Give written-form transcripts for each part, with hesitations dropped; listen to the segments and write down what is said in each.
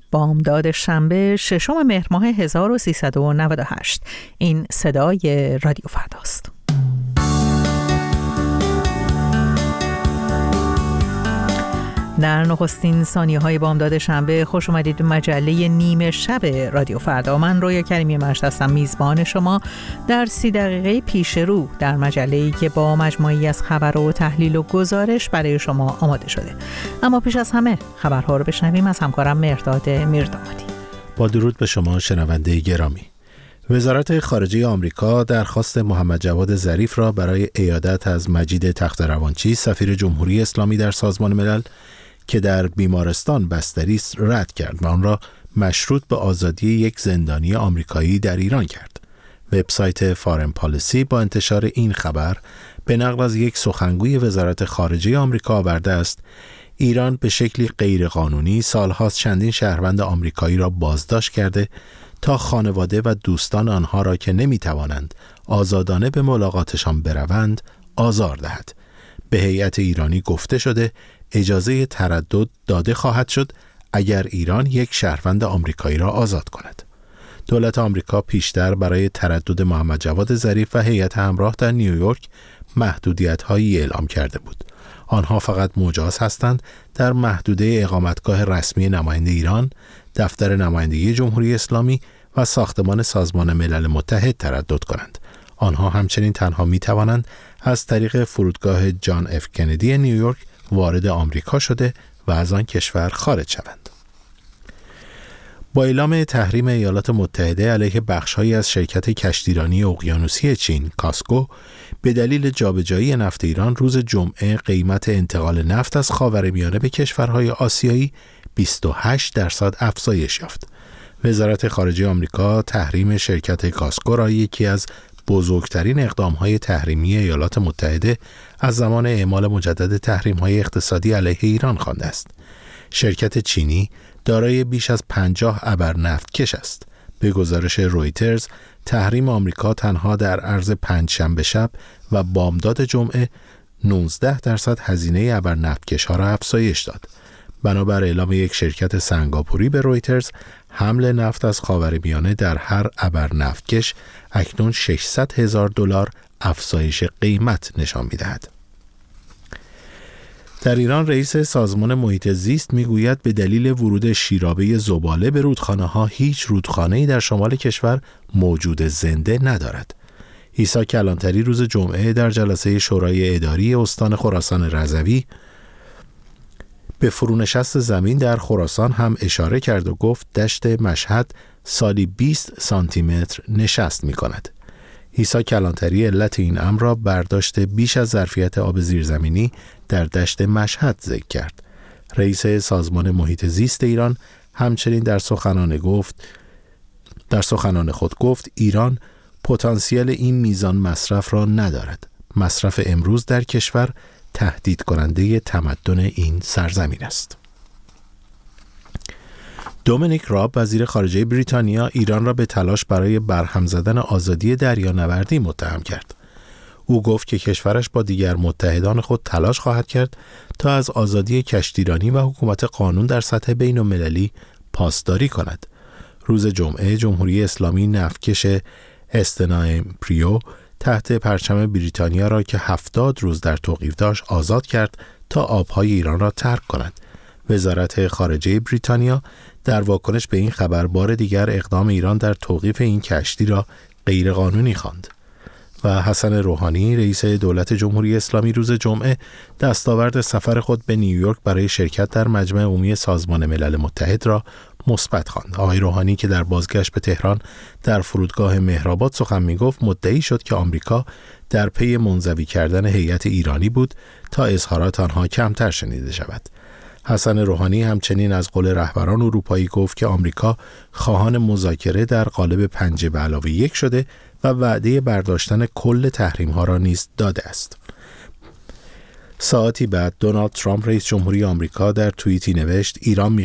بامداد شنبه 6 مهر ماه 1398. این صدای رادیو فرداست. در نخستین ثانیه‌های بامداد شنبه خوش اومدید به مجله نیمه شب رادیو فردا. من رویا کریمی مشت هستم، میزبان شما در 30 دقیقه پیش رو در مجله‌ای که با مجموعی از خبر و تحلیل و گزارش برای شما آماده شده. اما پیش از همه خبرها رو بشنویم از همکارم مهرداد میردامادی. با درود به شما شنونده گرامی. وزارت خارجه آمریکا درخواست محمد جواد ظریف را برای عیادت از مجید تخت‌روانچی سفیر جمهوری اسلامی در سازمان ملل که در بیمارستان بستری است رد کرد و آن را مشروط به آزادی یک زندانی آمریکایی در ایران کرد. وبسایت فارن پالیسی با انتشار این خبر به نقل از یک سخنگوی وزارت خارجه آمریکا آورده است ایران به شکلی غیرقانونی سالهاست چندین شهروند آمریکایی را بازداشت کرده تا خانواده و دوستان آنها را که نمی‌توانند آزادانه به ملاقاتشان بروند آزار دهد. به هیئت ایرانی گفته شده اجازه تردد داده خواهد شد اگر ایران یک شهروند آمریکایی را آزاد کند. دولت آمریکا پیشتر برای تردد محمد جواد ظریف و هیئت همراه در نیویورک محدودیت‌هایی اعلام کرده بود. آنها فقط مجاز هستند در محدوده اقامتگاه رسمی نماینده ایران، دفتر نمایندگی جمهوری اسلامی و ساختمان سازمان ملل متحد تردد کنند. آنها همچنین تنها می توانند از طریق فرودگاه جان اف کندی نیویورک وارد آمریکا شده و از آن کشور خارج شوند. با اعلام تحریم ایالات متحده علیه بخش‌هایی از شرکت کشتیرانی اقیانوسی چین کاسکو به دلیل جابجایی نفت ایران روز جمعه قیمت انتقال نفت از خاورمیانه به کشورهای آسیایی 28% افزایش یافت. وزارت خارجه آمریکا تحریم شرکت کاسکو را یکی از بزرگترین اقدام‌های تحریمی ایالات متحده از زمان اعمال مجدد تحریم‌های اقتصادی علیه ایران خوانده است. شرکت چینی دارای بیش از 50 ابر نفتکش است. به گزارش رویترز، تحریم آمریکا تنها در عرض پنجشنبه شب و بامداد جمعه 19% هزینه ابر نفتکش‌ها را افزایش داد. بنابر اعلام یک شرکت سنگاپوری به رویترز، حمل نفت از خاورمیانه در هر ابر نفتکش اکنون $600,000 افزایش قیمت نشان می‌دهد. در ایران رئیس سازمان محیط زیست میگوید به دلیل ورود شیرابه زباله به رودخانه‌ها هیچ رودخانه‌ای در شمال کشور موجود زنده ندارد. عیسی کلانتری روز جمعه در جلسه شورای اداری استان خراسان رضوی به فرونشست زمین در خراسان هم اشاره کرد و گفت دشت مشهد سالی 20 سانتی متر نشست می کند. عیسی کلانتری علت این امر را برداشت بیش از ظرفیت آب زیرزمینی در دشت مشهد ذکر کرد. رئیس سازمان محیط زیست ایران همچنین در سخنان خود گفت ایران پتانسیل این میزان مصرف را ندارد. مصرف امروز در کشور تهدید کننده تمدن این سرزمین است. دومینیک راب وزیر خارجه بریتانیا ایران را به تلاش برای برهم زدن آزادی دریانوردی متهم کرد. او گفت که کشورش با دیگر متحدان خود تلاش خواهد کرد تا از آزادی کشتیرانی و حکومت قانون در سطح بین‌المللی پاسداری کند. روز جمعه جمهوری اسلامی نفتکش استنایم پریو تحت پرچم بریتانیا را که 70 روز در توقیف داشت آزاد کرد تا آبهای ایران را ترک کند. وزارت خارجه بریتانیا در واکنش به این خبر بار دیگر اقدام ایران در توقیف این کشتی را غیرقانونی خواند. و حسن روحانی رئیس دولت جمهوری اسلامی روز جمعه دستاورد سفر خود به نیویورک برای شرکت در مجمع عمومی سازمان ملل متحد را مثبت خواند. آقای روحانی که در بازگشت به تهران در فرودگاه مهرآباد سخن می‌گفت مدعی شد که آمریکا در پی منزوی کردن هیئت ایرانی بود تا اظهارات آنها کمتر شنیده شود. حسن روحانی همچنین از قول رهبران اروپایی گفت که آمریکا خواهان مذاکره در قالب 5+1 شده و وعده برداشتن کل تحریم‌ها را نیز داده است. ساعتی بعد دونالد ترامپ رئیس جمهوری آمریکا در توییتی نوشت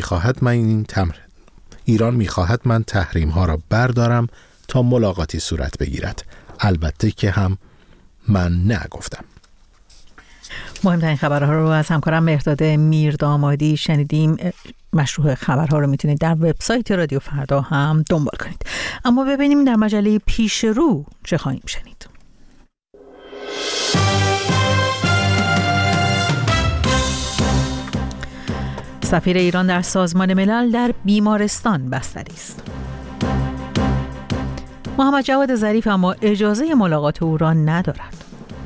ایران می‌خواهد من تحریم‌ها را بردارم تا ملاقاتی صورت بگیرد. البته که هم من نگفتم. مهمترین خبرها رو از همکارم مهرداد میردامادی شنیدیم. مشروع خبرها رو میتونید در وبسایت رادیو فردا هم دنبال کنید. اما ببینیم در مجله پیش رو چه خواهیم شنید. سفیر ایران در سازمان ملل در بیمارستان بستری است. محمد جواد ظریف اما اجازه ملاقات او را ندارد.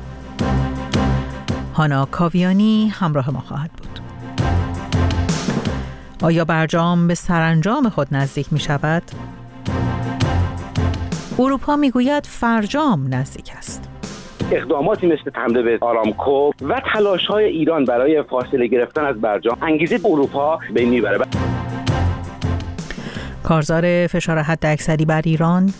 هانا کاویانی همراه ما خواهد بود. آیا برجام به سرانجام خود نزدیک می شود؟ اروپا می گوید فرجام نزدیک است. اقداماتی مثل حمله به آرامکو و تلاش‌های ایران برای فاصله گرفتن از برجام انگیزه اروپا به این میبره. کارزار فشار حداکثری بر ایران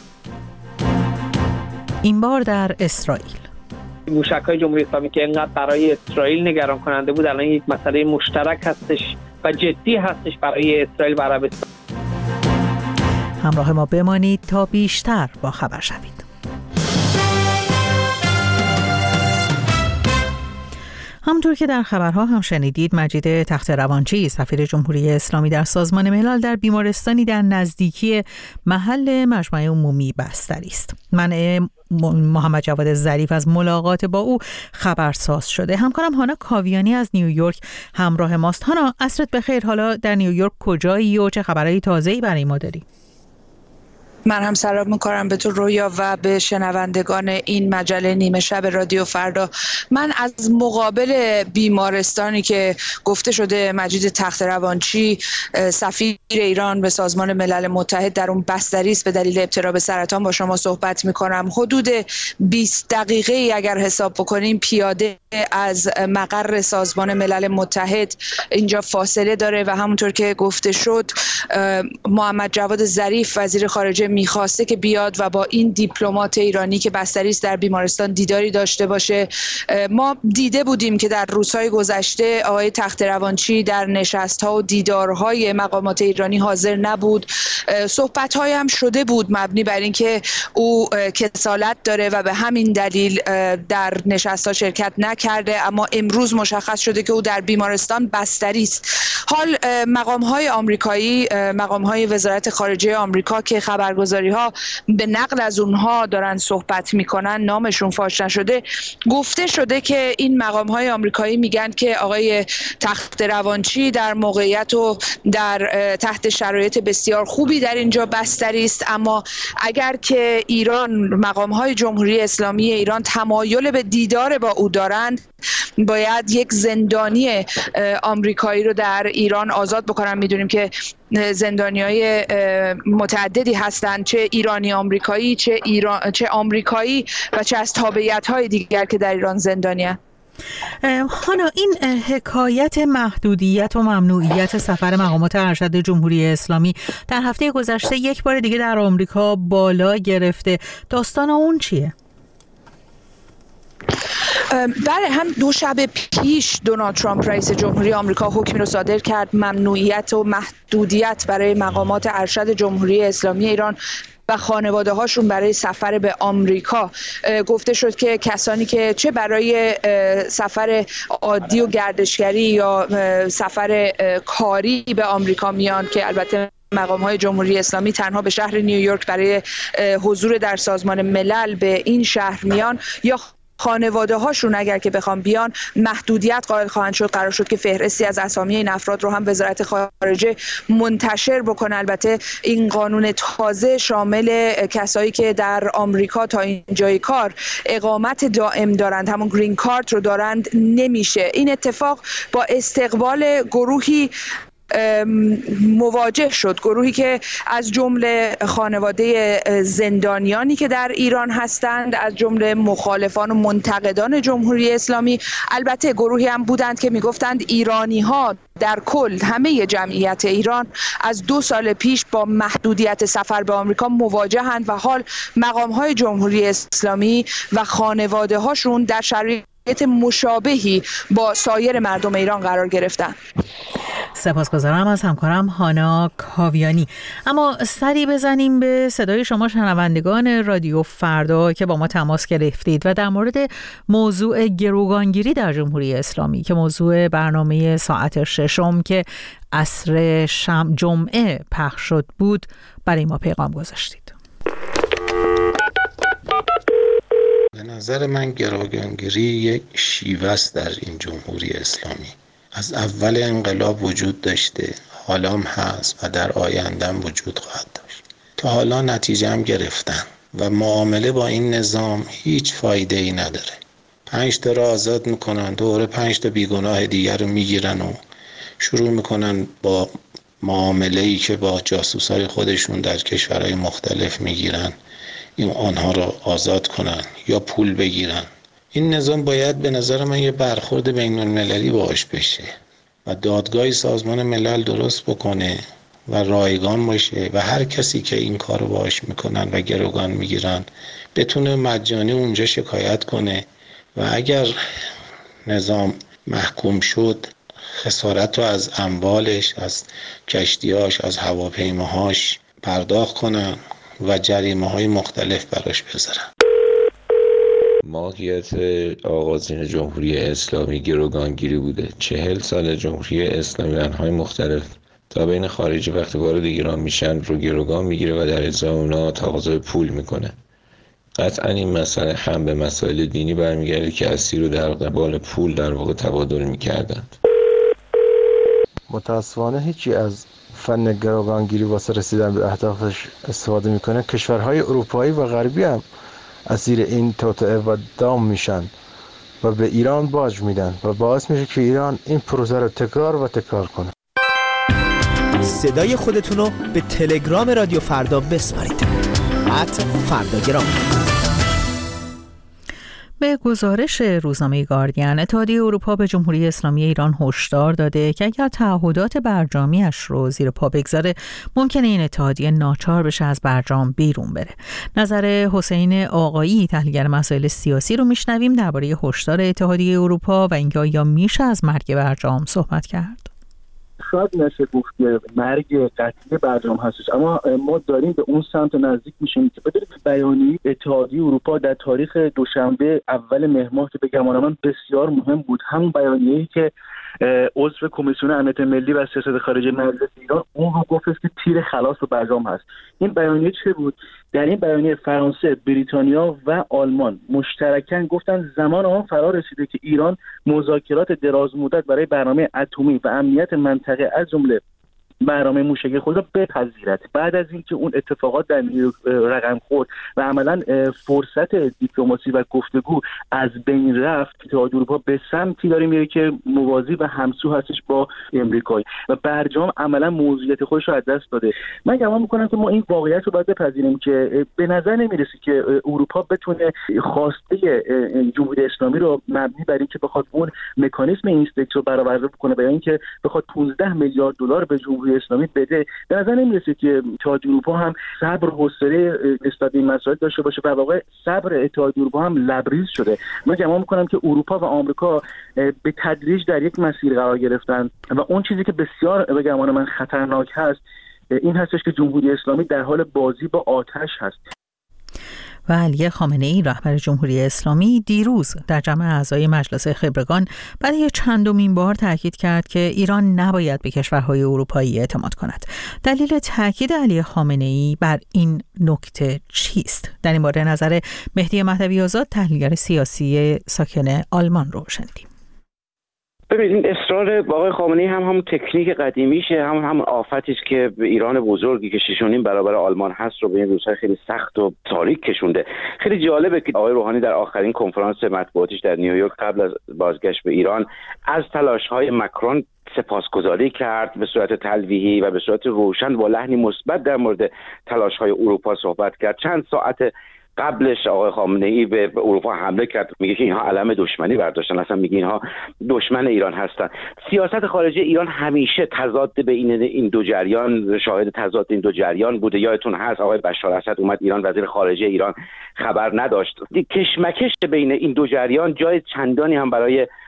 این بار در اسرائیل. موشک‌های جمهوری اسلامی که اینقدر برای اسرائیل نگران کننده بود الان یک مسئله مشترک هستش و جدی هستش برای اسرائیل و عربستان. همراه ما بمانید تا بیشتر با خبر شوید. همونطور که در خبرها هم شنیدید، مجید تخت‌روانچی سفیر جمهوری اسلامی در سازمان ملل در بیمارستانی در نزدیکی محل مجمع عمومی بستری است. منع محمد جواد ظریف از ملاقات با او خبرساز شده. همکارم هانا کاویانی از نیویورک همراه ماست. هانا، عصرت بخیر. حالا در نیویورک کجایی و چه خبرهای تازه‌ای برای ما داری؟ من هم سلام می‌کنم به تو رویا و به شنوندگان این مجله نیمه شب رادیو فردا. من از مقابل بیمارستانی که گفته شده مجید تخت‌روانچی سفیر ایران به سازمان ملل متحد در اون بستری است به دلیل ابتلا به سرطان با شما صحبت می‌کنم. حدود 20 دقیقه اگر حساب بکنیم پیاده از مقر سازمان ملل متحد اینجا فاصله داره و همونطور که گفته شد محمد جواد ظریف وزیر خارجه میخواسته که بیاد و با این دیپلمات ایرانی که بستری است در بیمارستان دیداری داشته باشه. ما دیده بودیم که در روزهای گذشته آقای تخت‌روانچی در نشست‌ها و دیدارهای مقامات ایرانی حاضر نبود. صحبت‌های هم شده بود مبنی بر اینکه او کسالت داره و به همین دلیل در نشست‌ها شرکت نکرده، اما امروز مشخص شده که او در بیمارستان بستری است. حال مقام‌های آمریکایی، مقام‌های وزارت خارجه آمریکا که خبرگزاری‌ها به نقل از اونها دارن صحبت میکنن، نامشون فاش نشده، گفته شده که این مقام‌های آمریکایی میگن که آقای تخت‌روانچی در موقعیت و در تحت شرایط بسیار خوبی در اینجا بستری است، اما اگر که ایران، مقام‌های جمهوری اسلامی ایران تمایل به دیدار با او دارند، باید یک زندانی آمریکایی رو در ایران آزاد بکنن. میدونیم که زندانیای متعددی هستند، چه ایرانی آمریکایی، چه آمریکایی و چه از تابعیت‌های دیگر که در ایران زندانی‌اند. هانا، این حکایت محدودیت و ممنوعیت سفر مقامات ارشد جمهوری اسلامی در هفته گذشته یک بار دیگه در آمریکا بالا گرفته. داستان اون چیه؟ بله، هم دو شب پیش دونالد ترامپ رئیس جمهوری آمریکا حکمی رو صادر کرد ممنوعیت و محدودیت برای مقامات ارشد جمهوری اسلامی ایران و خانواده هاشون برای سفر به آمریکا. گفته شد که کسانی که چه برای سفر عادی و گردشگری یا سفر کاری به آمریکا میان، که البته مقام‌های جمهوری اسلامی تنها به شهر نیویورک برای حضور در سازمان ملل به این شهر میان، یا خانواده هاشون اگر که بخوام بیان محدودیت قائل خواهند شد. قرار شد که فهرستی از اسامی این افراد رو هم وزارت خارجه منتشر بکنه. البته این قانون تازه شامل کسایی که در آمریکا تا اینجای کار اقامت دائم دارند، همون گرین کارت رو دارند، نمیشه. این اتفاق با استقبال گروهی مواجه شد، گروهی که از جمله خانواده زندانیانی که در ایران هستند، از جمله مخالفان و منتقدان جمهوری اسلامی، البته گروهی هم بودند که میگفتند ایرانی ها در کل همه جمعیت ایران از 2 سال پیش با محدودیت سفر به آمریکا مواجهند و حال مقام‌های جمهوری اسلامی و خانواده هاشون در شرایط مشابهی با سایر مردم ایران قرار گرفتند. سپاسگزارم از همکارم هانا کاویانی. اما سری بزنیم به صدای شما شنوندگان رادیو فردا که با ما تماس گرفتید و در مورد موضوع گروگانگیری در جمهوری اسلامی که موضوع برنامه ساعت 6 که عصر جمعه پخش شد بود برای ما پیغام گذاشتید. به نظر من گروگانگیری یک شیوه است در این جمهوری اسلامی. از اول انقلاب وجود داشته، حالا هم هست و در آینده هم وجود خواهد داشت. تا حالا نتیجه هم گرفتن و معامله با این نظام هیچ فایده ای نداره. 5 تا رو آزاد میکنن، دوره 5 تا بیگناه دیگر رو میگیرن و شروع میکنن با معامله ای که با جاسوسای خودشون در کشورهای مختلف میگیرن این آنها رو آزاد کنن یا پول بگیرن. این نظام باید به نظر من یه برخورد بین المللی باهاش بشه و دادگاه سازمان ملل درست بکنه و رایگان باشه و هر کسی که این کارو باهاش میکنن و گروگان میگیرن بتونه مجانی اونجا شکایت کنه و اگر نظام محکوم شد خسارت رو از اموالش، از کشتیاش، از هواپیماهاش پرداخت کنن و جریمه‌های مختلف براش بذارن. ماهیت آغازین جمهوری اسلامی گروگانگیری بوده. 40 سال جمهوری اسلامی انهای مختلف تا بین خارجی وقتی وارد ایران میشن رو گروگان میگیره و در ازای اونا تقاضای پول میکنه. قطعا این مسئله هم به مسائل دینی برمیگرده که اسیر رو در قبال پول در واقع تبادل میکردند. متاسفانه هیچی از فن گروگانگیری واسه رسیدن به اهدافش استفاده میکنه. کشورهای اروپایی و غربی هم اسیر این توطئه و دام میشن و به ایران باج میدن و باعث میشه که ایران این پروسه رو تکرار کنه. صدای خودتون رو به تلگرام رادیو فردا بسپارید. @فرداگرام. به گزارش روزنامه گاردین، اتحادیه اروپا به جمهوری اسلامی ایران هشدار داده که اگر تعهدات برجامیش رو زیر پا بگذاره ممکنه این اتحادیه ناچار بشه از برجام بیرون بره. نظر حسین آقایی تحلیلگر مسائل سیاسی رو میشنویم درباره هشدار اتحادیه اروپا و اینکه آیا میشه از مرگ برجام صحبت کرد. شاید نشه گفت که مرگ قطعی برجام هستش، اما ما داریم به اون سمت نزدیک میشیم که بدونید بیانیه اتحادیه اروپا در تاریخ دوشنبه اول مهر ماه که به گمان من بسیار مهم بود، هم بیانیه‌ای که عضو کمیسیون امنیت ملی و سیاست خارجی مجلس ایران اون رو گفت که تیر خلاص به برجام هست. این بیانیه چه بود؟ در این بیانیه فرانسه، بریتانیا و آلمان مشترکاً گفتن زمان آن فرا رسیده که ایران مذاکرات دراز مدت برای برنامه اتمی و امنیت منطقه از جمله برنامه موشکی خود را بپذیرد. بعد از اینکه اون اتفاقات در نیویورک رقم خورد و عملاً فرصت دیپلماسی و گفتگو از بین رفت، اتحادیه اروپا به سمتی داره میره که موازی و همسو هستش با امریکا و برجام عملاً موضوعیت خودش رو از دست داده. من گمان میکنم که ما این واقعیت رو باید بپذیریم که به نظر نمیرسه که اروپا بتونه خواسته جمهوری اسلامی رو مبنی بر اینکه بخواد اون مکانیزم اینستکس رو برآورده بکنه و اینکه بخواد 15 میلیارد دلار به جمهوری اسلامی بده، به نظر نمیرسه که اتحادیه اروپا هم صبر و حوصله نسبت به این مسائل داشته باشه و واقعا صبر اتحادیه اروپا هم لبریز شده. من گمان میکنم که اروپا و آمریکا به تدریج در یک مسیر قرار گرفتن و اون چیزی که بسیار به گمان من خطرناک هست این هستش که جمهوری اسلامی در حال بازی با آتش هست. و علی خامنه‌ای رهبر جمهوری اسلامی دیروز در جمع اعضای مجلس خبرگان برای چندمین بار تاکید کرد که ایران نباید به کشورهای اروپایی اعتماد کند. دلیل تاکید علی خامنه‌ای بر این نکته چیست؟ در این باره نظر مهدی مهدوی آزاد تحلیلگر سیاسی ساکن آلمان رو شنیدیم. ببینید این اصرار آقای خامنه‌ای هم تکنیک قدیمیشه، هم آفتی است که ایران بزرگی که 6.5 برابر آلمان هست رو به این روزهای خیلی سخت و تاریک کشونده. خیلی جالبه که آقای روحانی در آخرین کنفرانس مطبوعاتیش در نیویورک قبل از بازگشت به ایران از تلاش‌های مکرون سپاسگزاری کرد به صورت تلویحی و به صورت روشن با لحنی مثبت در مورد تلاش‌های اروپا صحبت کرد. چند ساعت قبلش آقای خامنه‌ای به اروپا حمله کرد، میگه که اینها علم دشمنی برداشتن، اصلا میگه اینها دشمن ایران هستن. سیاست خارجی ایران همیشه تضاد بین این دو جریان، شاهد تضاد این دو جریان بوده. یادتون هست آقای بشار اسد اومد ایران، وزیر خارجه ایران خبر نداشت. کشمکش بین این دو جریان جای چندانی هم برای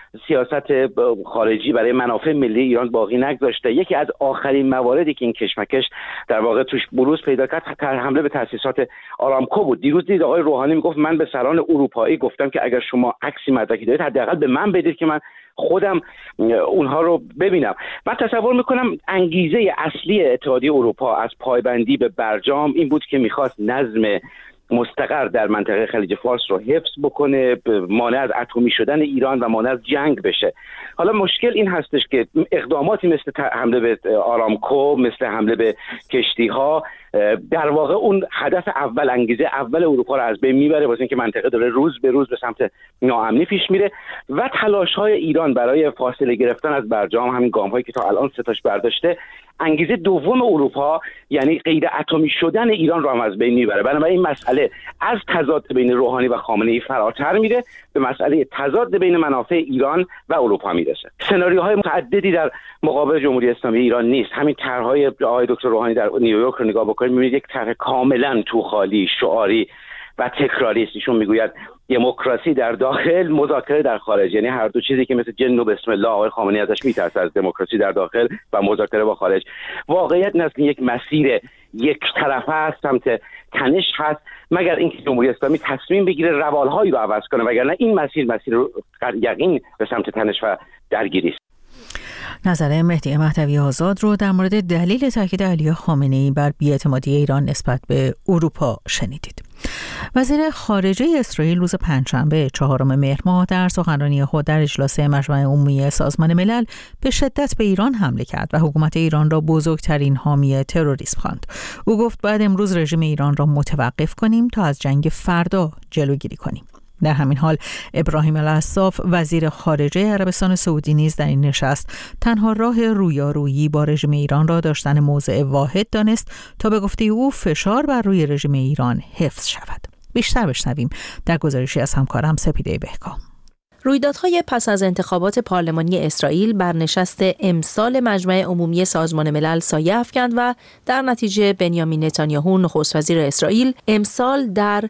سیاست خارجی برای منافع ملی ایران باقی نگذاشته. یکی از آخرین مواردی که این کشمکش در واقع توش بروز پیدا کرد حمله به تأسیسات آرامکو بود. دیروز دید آقای روحانی میگفت من به سران اروپایی گفتم که اگر شما عکسی مدرکی دارید حداقل به من بدید که من خودم اونها رو ببینم. من تصور میکنم انگیزه اصلی اتحادیه اروپا از پایبندی به برجام این بود که میخواست نظم مستقر در منطقه خلیج فارس رو حفظ بکنه، مانع از اتمی شدن ایران و مانع از جنگ بشه. حالا مشکل این هستش که اقداماتی مثل حمله به آرامکو، مثل حمله به کشتی‌ها در واقع اون هدف اول، انگیزه اول اروپا رو از بین میبره، واسه اینکه منطقه داره روز به روز به سمت ناامنی پیش میره و تلاش‌های ایران برای فاصله گرفتن از برجام، همین گام‌هایی که تا الان 3 تاش برداشته، انگیزه دوم اروپا یعنی غیر اتمی شدن ایران رو هم از بین میبره. بنابراین این مسئله از تضاد بین روحانی و خامنه‌ای فراتر میره، به مسئله تضاد بین منافع ایران و اروپا میرسه. سناریوهای متعددی در مقابل جمهوری اسلامی ایران نیست. همین طرح‌های آقای دکتر روحانی در نیویورک رو نگاه بکنید می‌بینید یک طرح کاملا توخالی، شعاری و تکراری است. ایشون میگوید دموکراسی در داخل، مذاکره در خارج، یعنی هر دو چیزی که مثل جن و بسم الله آقای خامنه‌ای ازش میترسه، از دموکراسی در داخل و مذاکره با خارج. واقعیت این است که یک مسیر یک طرفه است، سمت تنش هست، مگر اینکه جمهوری اسلامی تصمیم بگیره روالهایی رو عوض کنه، وگرنه این مسیر یقین به سمت تنش و درگیری است. نظر مهدی مهدوی آزاد رو در مورد دلیل تاکید علی خامنه‌ای بر بی‌اعتمادی ایران نسبت به اروپا شنیدید. وزیر خارجه اسرائیل روز پنجشنبه 4 مهر ماه در سخنرانی خود در اجلاس مجمع عمومی سازمان ملل به شدت به ایران حمله کرد و حکومت ایران را بزرگترین حامی تروریسم خواند. او گفت باید امروز رژیم ایران را متوقف کنیم تا از جنگ فردا جلوگیری کنیم. در همین حال ابراهیم العصاف وزیر خارجه عربستان سعودی نیز در این نشست تنها راه رویارویی با رژیم ایران را داشتن موضع واحد دانست تا به گفته او فشار بر روی رژیم ایران حفظ شود. بیشتر بشنویم در گزارشی از همکارم سپیده بهکام. رویدادهای پس از انتخابات پارلمانی اسرائیل بر نشست امسال مجمع عمومی سازمان ملل سایه افکند و در نتیجه بنیامین نتانیاهو نخست وزیر اسرائیل امسال در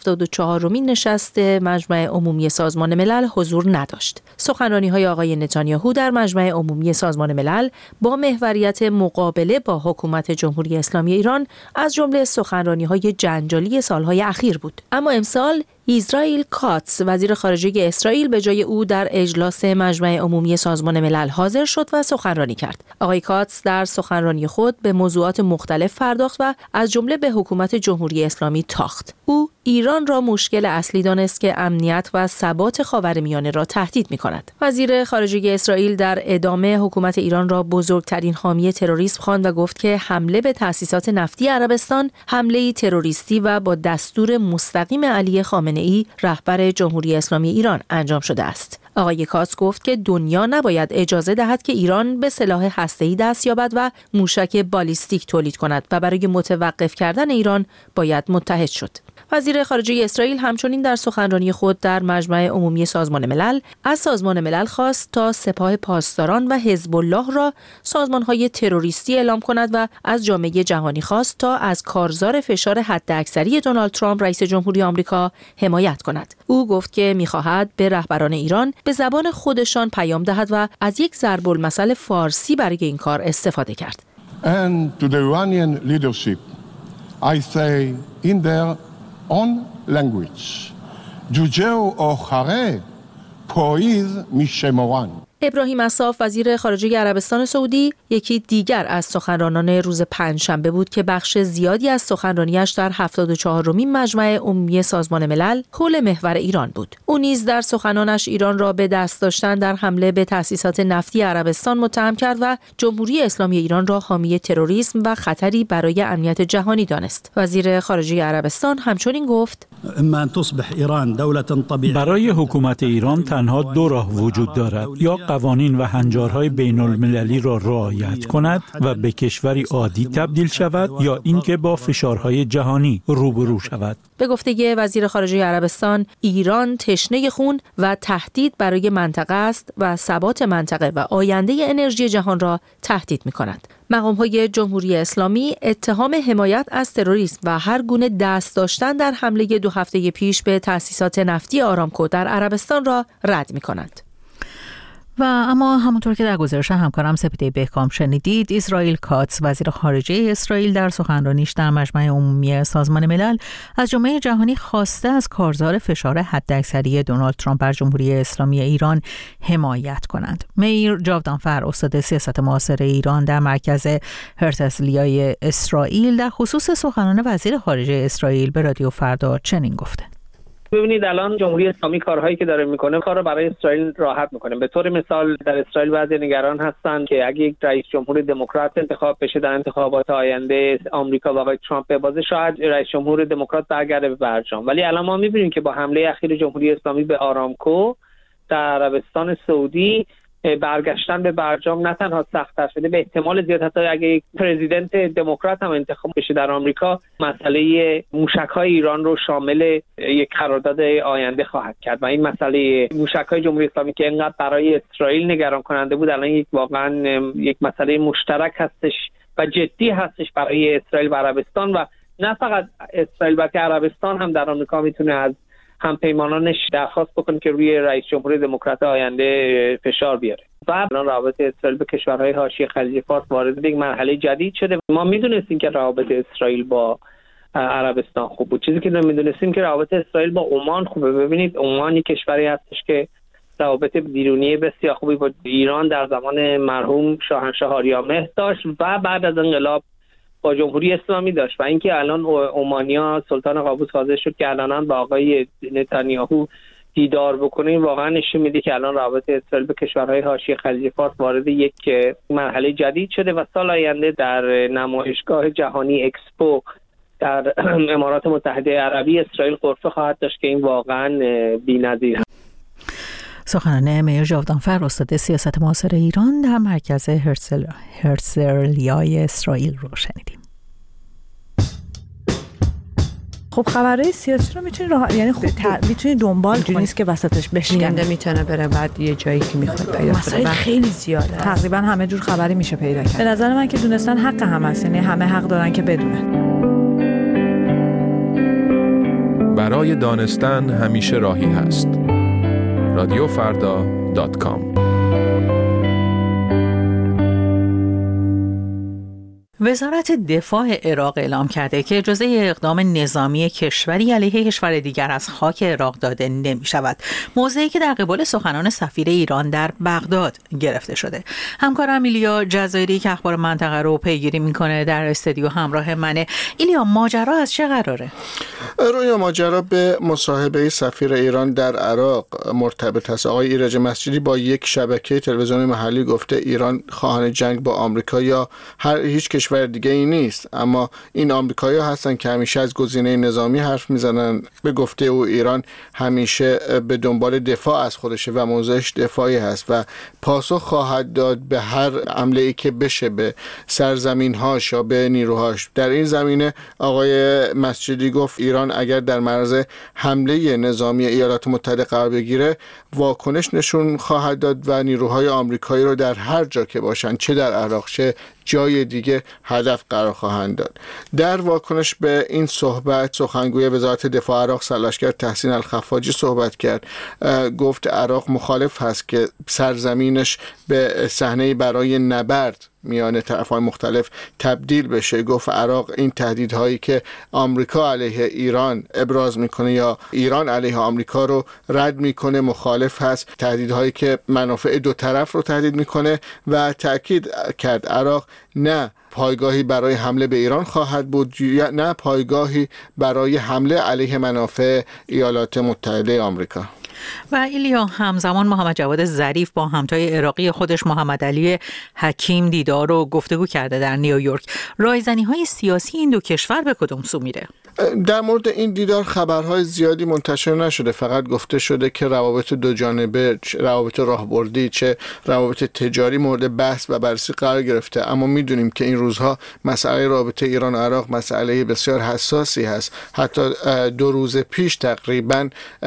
74مین نشست مجمع عمومی سازمان ملل حضور نداشت. سخنرانی‌های آقای نتانیاهو در مجمع عمومی سازمان ملل با محوریت مقابله با حکومت جمهوری اسلامی ایران از جمله سخنرانی‌های جنجالی سالهای اخیر بود. اما امسال اسرائیل کاتس وزیر خارجه اسرائیل به جای او در اجلاس مجمع عمومی سازمان ملل حاضر شد و سخنرانی کرد. آقای کاتس در سخنرانی خود به موضوعات مختلف پرداخت و از جمله به حکومت جمهوری اسلامی تاخت. او ایران را مشکل اصلی دانست که امنیت و ثبات خاورمیانه را تهدید می‌کند. وزیر خارجه اسرائیل در ادامه حکومت ایران را بزرگترین حامی تروریسم خواند و گفت که حمله به تأسیسات نفتی عربستان حمله‌ای تروریستی و با دستور مستقیم علی خامنه‌ای رهبر جمهوری اسلامی ایران انجام شده است. آقای کاتس گفت که دنیا نباید اجازه دهد که ایران به سلاح هسته‌ای دست یابد و موشک بالیستیک تولید کند و برای متوقف کردن ایران باید متحد شد. وزیر خارجه اسرائیل همچنین در سخنرانی خود در مجمع عمومی سازمان ملل از سازمان ملل خواست تا سپاه پاسداران و حزب الله را سازمان‌های تروریستی اعلام کند و از جامعه جهانی خواست تا از کارزار فشار حداکثری دونالد ترامپ رئیس جمهوری آمریکا حمایت کند. او گفت که می‌خواهد به رهبران ایران به زبان خودشان پیام دهد و از یک ضرب المثل فارسی برای این کار استفاده کرد. And to the Iranian leadership I say in their own language جوجه و آخره پاییز میشمرن. ابراهیم العصاف وزیر خارجه عربستان سعودی یکی دیگر از سخنرانان روز پنجشنبه بود که بخش زیادی از سخنرانیش در 74مین مجمع عمومی سازمان ملل حول محور ایران بود. او نیز در سخنانش ایران را به دست داشتن در حمله به تأسیسات نفتی عربستان متهم کرد و جمهوری اسلامی ایران را حامی تروریسم و خطری برای امنیت جهانی دانست. وزیر خارجه عربستان همچنین گفت: برای حکومت ایران تنها دو راه وجود دارد، یا قوانین و هنجارهای بین المللی را رعایت کند و به کشوری عادی تبدیل شود، یا اینکه با فشارهای جهانی روبرو شود. به گفته وزیر خارجه عربستان، ایران تشنه خون و تهدید برای منطقه است و ثبات منطقه و آینده انرژی جهان را تهدید می‌کند. مقام‌های جمهوری اسلامی اتهام حمایت از تروریسم و هر گونه دست داشتن در حمله 2 هفته پیش به تأسیسات نفتی آرامکو در عربستان را رد می‌کنند. و اما همونطور که در گزارش همکارم سپیده بهکام شنیدید، اسرائیل کاتس وزیر خارجه اسرائیل در سخنرانیش در مجمع عمومی سازمان ملل از جامعه جهانی خواسته از کارزار فشار حداکثری دونالد ترامپ بر جمهوری اسلامی ایران حمایت کنند. میر جاودانفر، استاد سیاست معاصر ایران در مرکز هرتزلیای اسرائیل، در خصوص سخنان وزیر خارجه اسرائیل به رادیو فردا چنین گفته: ببینید الان جمهوری اسلامی کارهایی که داره میکنه کار رو برای اسرائیل راحت میکنه. به طور مثال در اسرائیل بعضی نگران هستن که اگه یک رئیس جمهور دموکرات انتخاب بشه در انتخابات آینده آمریکا و آقای ترامپ ببازه، شاید رئیس جمهور دموکرات برگرده به برجام. ولی الان ما میبینیم که با حمله اخیر جمهوری اسلامی به آرامکو در عربستان سعودی، برگشتن به برجام نه تنها سخت‌تر شده، به احتمال زیاد حتی اگه یک پرزیدنت دموکرات هم انتخاب بشه در آمریکا، مسئله موشک‌های ایران رو شامل یک قرارداد آینده خواهد کرد و این مسئله موشک‌های جمهوری اسلامی که اینقدر برای اسرائیل نگران کننده بود، الان واقعا یک مسئله مشترک هستش و جدی هستش برای اسرائیل و عربستان. و نه فقط اسرائیل بلکه عربستان هم در آمریکا میتونه از همپیمانانش درخواست بکنه که روی رئیس جمهور دموکرات آینده فشار بیاره. و الان روابط اسرائیل به کشورهای حاشیه خلیج فارس وارد یک مرحله جدید شده. ما میدونستیم که روابط اسرائیل با عربستان خوب بود، چیزی که نمیدونستیم که روابط اسرائیل با عمان خوبه. ببینید عمان یک کشوری هستش که روابط بیرونی بسیار خوبی با ایران در زمان مرحوم شاهنشاه آریامهر داشت و بعد از انقلاب با جمهوری اسلامی داشت. و اینکه الان عمانی‌ها سلطان قابوس حاضر شد که الان با آقای نتانیاهو دیدار بکنه، واقعا نشون میده که الان روابط اسرائیل به کشورهای حاشیه خلیج فارس وارد یک مرحله جدید شده و سال آینده در نمایشگاه جهانی اکسپو در امارات متحده عربی اسرائیل غرفه خواهد داشت که این واقعا بی‌نظیر است. سخنان میر جاودانفر، استاد سیاست معاصر ایران در مرکز هرتزلیای اسرائیل رو شنیدیم. خب خبرهای سیاسی رو میتونی یعنی میتونی دنبال کنی، نیست که وسطش بشکنه، میتونه بره بعد یه جایی که میخواد پیدا کنه. مسائل خیلی زیاده، تقریبا همه جور خبری میشه پیدا کرد. به نظر من که دونستن حق هم هست، یعنی همه حق دارن که بدونن. برای دانستن همیشه راهی هست. radiofarda.com. وزارت دفاع عراق اعلام کرده که اجازه اقدام نظامی کشوری علیه کشور دیگر از خاک عراق داده نمی شود. موضعی که در قبال سخنان سفیر ایران در بغداد گرفته شده. همکارم ایلیا جزایری که اخبار منطقه رو پیگیری میکنه در استودیو همراه منه. ایلیا، ماجرا از چه قراره؟ روی ماجرا به مصاحبه سفیر ایران در عراق مرتبط است. آقای ایرج مسجدی با یک شبکه تلویزیونی محلی گفته ایران خواهان جنگ با آمریکا یا هیچ کشور دیگه ای نیست، اما این آمریکایی‌ها هستن که همیشه از گزینه نظامی حرف میزنن. به گفته او ایران همیشه به دنبال دفاع از خودشه و موضعش دفاعی هست و پاسخ خواهد داد به هر حمله‌ای که بشه به سرزمین‌هاش یا به نیروهاش. در این زمینه آقای مسجدی گفت ایران اگر در معرض حمله نظامی ایالات متحده قرار بگیره واکنش نشون خواهد داد و نیروهای آمریکایی رو در هر جا که باشن، چه در عراق چه جای دیگه، هدف قرار خواهند داد. در واکنش به این صحبت سخنگوی وزارت دفاع عراق سرلشکر تحسین الخفاجی صحبت کرد. گفت عراق مخالف هست که سرزمینش به صحنه برای نبرد میان طرف‌های مختلف تبدیل بشه. گفت عراق این تهدیدهایی که آمریکا علیه ایران ابراز میکنه یا ایران علیه آمریکا رو رد میکنه، مخالف هست. تهدیدهایی که منافع دو طرف رو تهدید میکنه و تأکید کرد عراق نه پایگاهی برای حمله به ایران خواهد بود یا نه پایگاهی برای حمله علیه منافع ایالات متحده آمریکا. و ایلیا، همزمان محمد جواد ظریف با همتای عراقی خودش محمد علی حکیم دیدار و گفتگو کرده در نیویورک. رایزنی‌های سیاسی این دو کشور به کدوم سو میره؟ در مورد این دیدار خبرهای زیادی منتشر نشده، فقط گفته شده که روابط دو جانبه، روابط راهبردی چه روابط تجاری مورد بحث و بررسی قرار گرفته. اما میدونیم که این روزها مسئله رابطه ایران و عراق مسئله بسیار حساسی هست. حتی 2 روز پیش تقریبا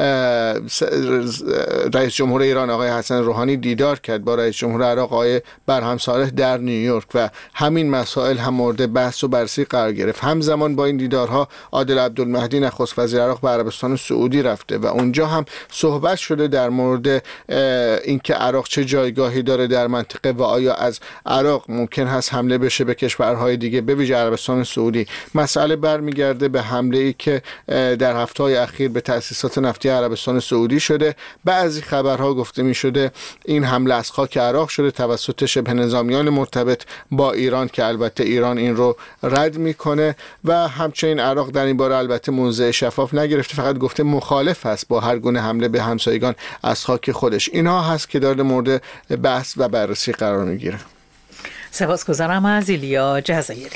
رئیس جمهور ایران آقای حسن روحانی دیدار کرد با رئیس جمهور عراق آقای برهم صالح در نیویورک و همین مسائل هم مورد بحث و بررسی قرار گرفت. همزمان با این دیدارها عادل عبدالمهدی نخست وزیر عراق به عربستان سعودی رفته و اونجا هم صحبت شده در مورد اینکه عراق چه جایگاهی داره در منطقه و آیا از عراق ممکن هست حمله بشه به کشورهای دیگه به ویژه عربستان سعودی. مسئله برمیگرده به حمله‌ای که در هفته‌های اخیر به تأسیسات نفتی عربستان سعودی شده. بعضی خبرها گفته می‌شده این حمله از خاک عراق شده توسط شبه نظامیان مرتبط با ایران که البته ایران این رو رد میکنه و همچنین عراق در این باره البته موضع شفاف نگرفته، فقط گفته مخالف است با هر گونه حمله به همسایگان از خاک خودش. اینها هست که داره مورد بحث و بررسی قرار میگیره. سپاسگزارم از ایلیا جزایری.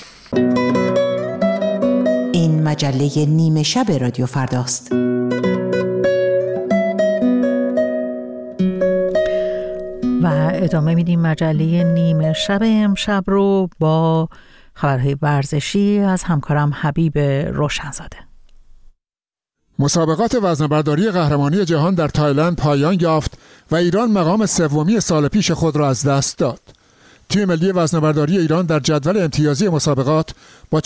این مجله نیمه شب رادیو فرداست. و ادامه میدیم مجله نیمه شب امشب رو با خبرهای ورزشی از همکارم حبیب روشنزاده. مسابقات وزنه‌برداری قهرمانی جهان در تایلند پایان یافت و ایران مقام سومی سال پیش خود را از دست داد. تیم ملی وزنه‌برداری ایران در جدول امتیازی مسابقات با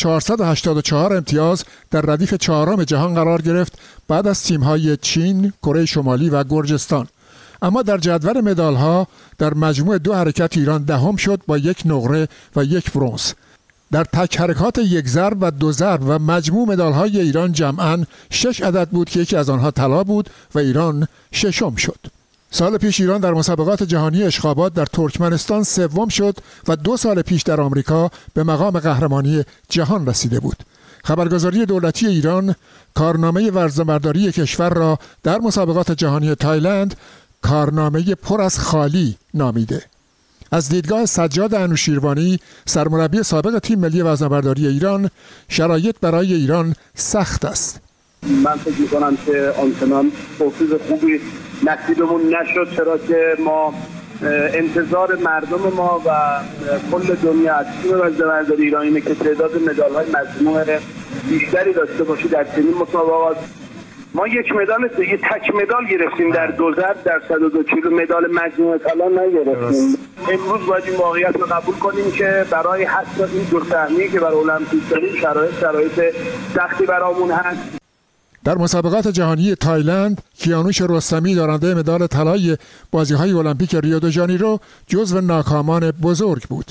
484 امتیاز در ردیف چهارم جهان قرار گرفت بعد از تیم‌های چین، کره شمالی و گرجستان. اما در جدول مدال‌ها در مجموع 2 حرکت ایران دهم شد با 1 نقره و 1 برنز. در تک حرکات 1 ضرب و 2 ضرب و مجموع مدال‌های ایران جمعاً 6 عدد بود که یکی از آنها طلا بود و ایران ششم شد. سال پیش ایران در مسابقات جهانی اشخابات در ترکمنستان سوم شد و 2 سال پیش در آمریکا به مقام قهرمانی جهان رسیده بود. خبرگزاری دولتی ایران کارنامه وزنه‌برداری کشور را در مسابقات جهانی تایلند کارنامه پر از خالی نامیده. از دیدگاه سجاد انوشیروانی سرمربی سابق تیم ملی وزنه‌برداری ایران، شرایط برای ایران سخت است. من فکر می‌کنم که آنچنان توفیق خوبی نصیبمون نشد، چرا که ما انتظار مردم ما و کل دنیا از تیم وزنه‌برداری ایران اینه که تعداد مدال‌های مجموع بیشتری داشته باشه در چنین مسابقات. ما یک تک مدال گرفتیم در 2 ضرب در 102 کیلو، مدال مجموعه طلا نگرفتیم. امروز باید این واقعیت رو قبول کنیم که برای حتی این 2 سهمیه که برای المپیک داریم شرایط سختی برامون هست. در مسابقات جهانی تایلند کیانوش رستمی دارنده مدال طلای بازی‌های المپیک ریو دو ژانیرو جزو ناکامان بزرگ بود.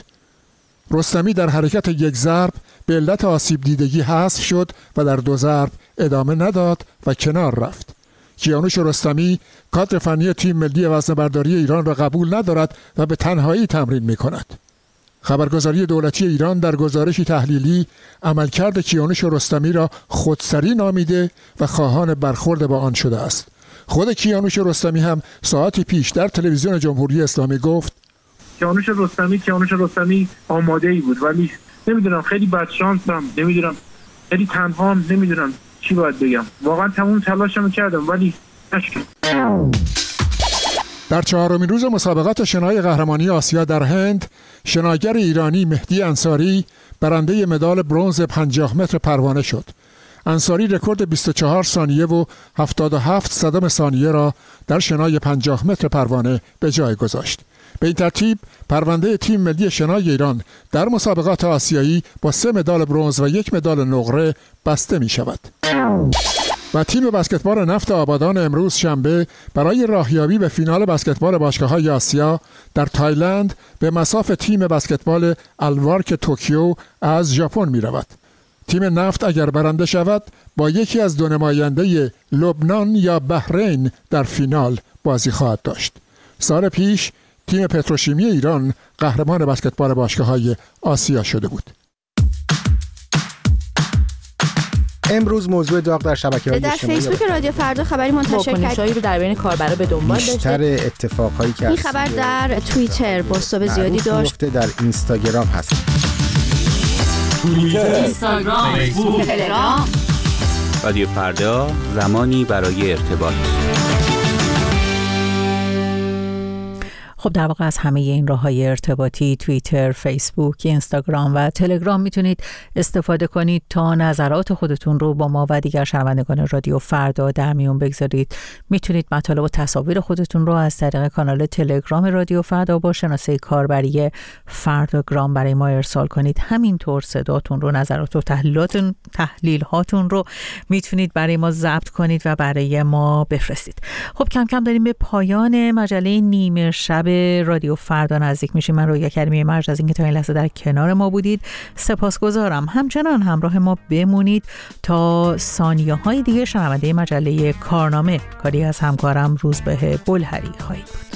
رستمی در حرکت 1 ضرب به علت آسیب دیدگی حذف شد و در 2 ضرب ادامه نداد و کنار رفت. کیانوش رستمی کادر فنی تیم ملی وزنه‌برداری ایران را قبول ندارد و به تنهایی تمرین می‌کند. خبرگزاری دولتی ایران در گزارشی تحلیلی عملکرد کیانوش رستمی را خودسری نامیده و خواهان برخورد با آن شده است. خود کیانوش رستمی هم ساعتی پیش در تلویزیون جمهوری اسلامی گفت کیانوش رستمی آماده‌ای بود ولی نمیدونم خیلی بدشانسم، نمیدونم خیلی تنهام، نمیدونم چی باید بگم. واقعا تمام تلاشمو کردم ولی نشد. در 4مین روز مسابقات شنای قهرمانی آسیا در هند، شناگر ایرانی مهدی انصاری برنده مدال برنز 50 متر پروانه شد. انصاری رکورد 24 ثانیه و 77 صدم ثانیه را در شنای 50 متر پروانه به جای گذاشت. به این ترتیب پرونده تیم ملی شنای ایران در مسابقات آسیایی با 3 مدال برنز و 1 مدال نقره بسته می شود. و تیم بسکتبال نفت آبادان امروز شنبه برای راهیابی به فینال بسکتبال باشگاه‌های آسیا در تایلند به مصاف تیم بسکتبال الوارک توکیو از ژاپن می رود. تیم نفت اگر برنده شود با یکی از 2 نماینده لبنان یا بحرین در فینال بازی خواهد داشت. سال پیش تیم پتروشیمی ایران قهرمان بسکتبال باشگاه‌های آسیا شده بود. امروز موضوع داغ در شبکه‌های اجتماعی در فیسبوک رادیو فردا خبری منتشر کرد رو در بین کاربرا به دنبال داشته. بیشتر اتفاقایی که این خبر در توییتر بازتاب زیادی داشت. در اینستاگرام هست. توییتر، اینستاگرام، فیسبوک، تلگرام. رادیو فردا، زمانی برای ارتباط. خب در واقع از همه این راه‌های ارتباطی توییتر، فیسبوک، اینستاگرام و تلگرام میتونید استفاده کنید تا نظرات خودتون رو با ما و دیگر شنوندگان رادیو فردا در میون بگذارید. میتونید مطالب و تصاویر خودتون رو از طریق کانال تلگرام رادیو فردا با شناسه کاربری فرداگرام برای ما ارسال کنید. همینطور صداتون رو، نظرات و تحلیل هاتون رو میتونید برای ما ضبط کنید و برای ما بفرستید. خب کم کم داریم به پایان مجله نیمه شب رادیو فردا نزدیک میشیم. من رویا کریمی مرج از اینکه تا این لحظه در کنار ما بودید سپاسگزارم. همچنان همراه ما بمونید تا ثانیه های دیگه شنونده مجله کارنامه کاری از همکارم روزبه بلهری خواهید بود.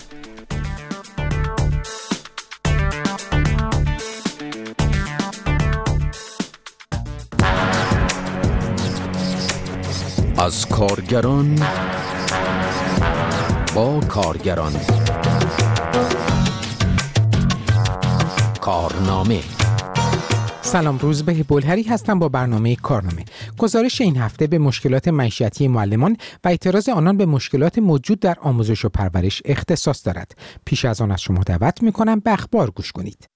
از کارگران با کارگران. کارنامه. سلام، روزبه بلهری هستم با برنامه کارنامه. گزارش این هفته به مشکلات معیشتی معلمان و اعتراض آنان به مشکلات موجود در آموزش و پرورش اختصاص دارد. پیش از آن از شما دعوت می‌کنم به اخبار گوش کنید.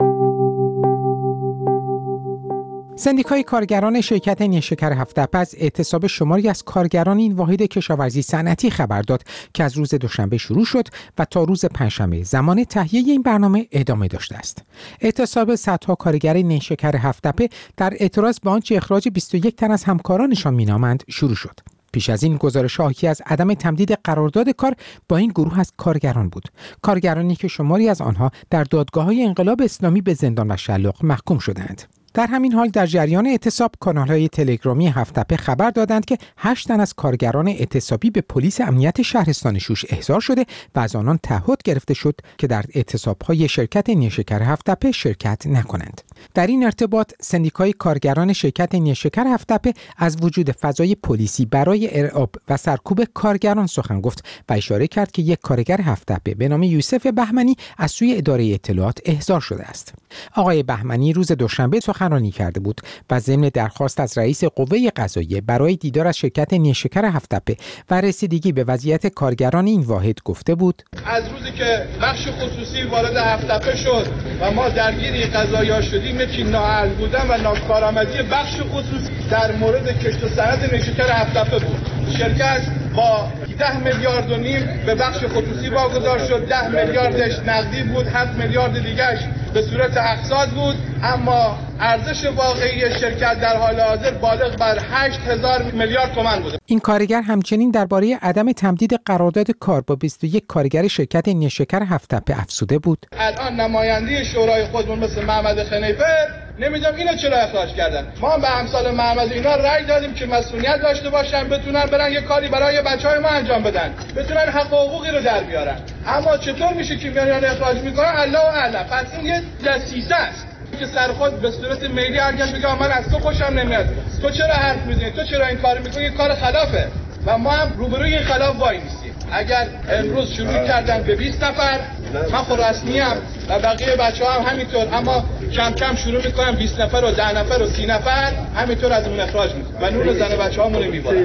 سندیکای کارگران شرکت نیشکر هفت‌تپه از اعتصاب شماری از کارگران این واحد کشاورزی صنعتی خبر داد که از روز دوشنبه شروع شد و تا روز پنجشنبه زمان تهیه این برنامه ادامه داشته است. اعتصاب صدها کارگر نیشکر هفت‌تپه در اعتراض به آنچه اخراج 21 تن از همکارانشان مینامند شروع شد. پیش از این گزارش حاکی از عدم تمدید قرارداد کار با این گروه از کارگران بود. کارگرانی که شماری از آنها در دادگاه‌های انقلاب اسلامی به زندان و شلاق محکوم شدند. در همین حال در جریان اعتصاب کانال‌های تلگرامی هفت‌تپه خبر دادند که 8 تن از کارگران اعتصابی به پلیس امنیت شهرستان شوش احضار شده و از آنان تعهد گرفته شد که در اعتصاب‌های شرکت نیشکر هفت‌تپه شرکت نکنند. در این ارتباط سندیکای کارگران شرکت نیشکر هفت‌تپه از وجود فضای پلیسی برای ارعاب و سرکوب کارگران سخن گفت و اشاره کرد که یک کارگر هفت‌تپه به نام یوسف بهمنی از سوی اداره اطلاعات احضار شده است. آقای بهمنی روز دوشنبه سخنرانی کرده بود و ضمن درخواست از رئیس قوه قضاییه برای دیدار از شرکت نیشکر هفت‌تپه و رسیدگی به وضعیت کارگران این واحد گفته بود: از روزی که بخش خصوصی وارد هفت‌تپه شد و ما درگیر قضایا شدیم که نااهل بودن و ناکارآمدی بخش خصوصی در مورد کشت و صنعت نیشکر هفت‌تپه بود. شرکت با 10 میلیارد و نیم به بخش خصوصی واگذار شد. 10 میلیاردش نقدی بود، 7 میلیارد دیگه‌اش به صورت اقساط بود، اما ارزش واقعی شرکت در حال حاضر بالغ بر 8000 میلیارد تومان بود. این کارگر همچنین درباره عدم تمدید قرارداد کار با 21 کارگر شرکت نیشکر هفت‌تپه افسوده بود. الان نماینده شورای خودمون مثل محمد خنیفر نمیدونم اینو چرا اخراج کردن. ما به امثال محمد اینا رأی دادیم که مسئولیت داشته باشن، بتونن برن یه کاری برای بچهای ما انجام بدن، بتونن حق و حقوقی رو در بیارن. اما چطور میشه که میان اخراج میکنن؟ الله اعلم. پس این یه دسیسه است که سرخود به صورت میلی هرگز بگه من از تو خوشم نمیاد، تو چرا حرف میزنی، تو چرا این کارو میکنی، این کار خلافه و ما هم روبروی این خلاف وای میسیم. اگر امروز شروع کردن به 20 نفر، من خود رسمیم و بقیه بچه‌ها هم همینطور، اما کم کم شروع میکنن 20 نفر و 10 نفر و 30 نفر همینطور از اون اخراج میکنن و نور زن بچه‌هامون میبارن.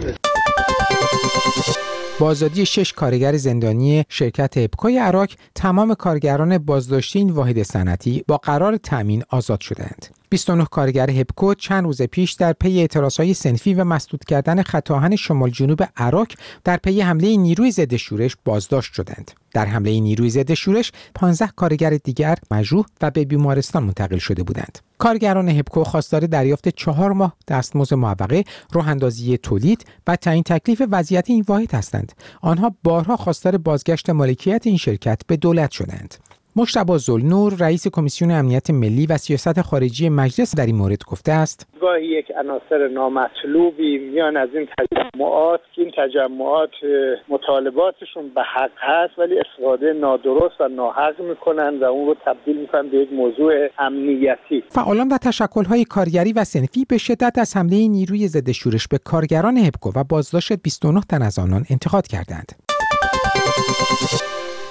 با آزادی 6 کارگر زندانی شرکت هپکوی عراق، تمام کارگران بازداشتی این واحد صنعتی با قرار تأمین آزاد شدند. 29 کارگر هپکو چند روز پیش در پی اعتراضهای صنفی و مسدود کردن خط آهن شمال جنوب عراق در پی حمله نیروی ضد شورش بازداشت شدند. در حمله نیروی ضد شورش 15 کارگر دیگر مجروح و به بیمارستان منتقل شده بودند. کارگران هپکو خواستار دریافت 4 ماه دستمزد معوقه، راه‌اندازی تولید و تعیین تکلیف وضعیت این واحد هستند. آنها بارها خواستار بازگشت مالکیت این شرکت به دولت شدند. مجتبی ذوالنور رئیس کمیسیون امنیت ملی و سیاست خارجی مجلس در این مورد گفته است: گاهی یک عناصر نامطلوبی میان از این تجمعات که این تجمعات مطالباتشون به حق هست ولی استفاده نادرست و ناحق میکنن و اون رو تبدیل میکنن به یک موضوع امنیتی. فعالان و تشکل‌های کارگری و صنفی به شدت از حمله نیروی ضد شورش به کارگران هپکو و بازداشت 29 تن از آنان انتقاد کردند.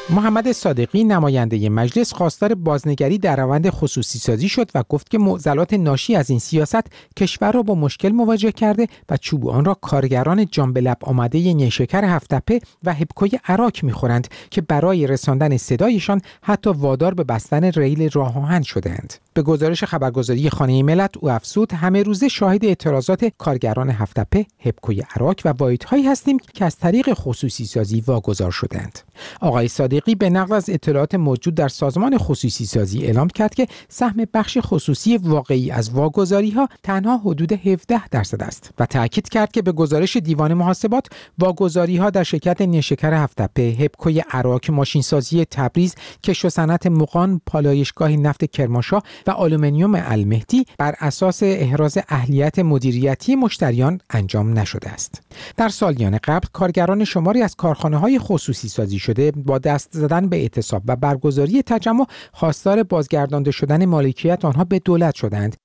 محمد صادقی نماینده مجلس خواستار بازنگری در روند خصوصی سازی شد و گفت که معضلات ناشی از این سیاست کشور را با مشکل مواجه کرده و چوب آن را کارگران جان به لب آمده نیشکر هفت‌تپه و هبکوی عراک می‌خورند که برای رساندن صدایشان حتی وادار به بستن ریل راه آهن شدند. به گزارش خبرگزاری خانه ملت او افزود همه روزه شاهد اعتراضات کارگران هفت‌تپه، هبکوی عراک و واحدهایی هستیم که از طریق خصوصی سازی واگذار شدند. آقای صادقی به نقل از اطلاعات موجود در سازمان خصوصی سازی اعلام کرد که سهم بخش خصوصی واقعی از واگذاری‌ها تنها حدود 17% است و تاکید کرد که به گزارش دیوان محاسبات واگذاری‌ها در شرکت نیشکر هفت‌تپه، هبکوی عراک، ماشینسازی تبریز، کشت و صنعت مغان، پالایشگاه نفت کرمانشاه و آلومینیوم المهدی بر اساس احراز اهلیت مدیریتی مشتریان انجام نشده است. در سالیان قبل کارگران شماری از کارخانه‌های خصوصی سازی شده با دست زدن به اعتصاب و برگزاری تجمع خواستار بازگردانده شدن مالکیت آنها به دولت شدند.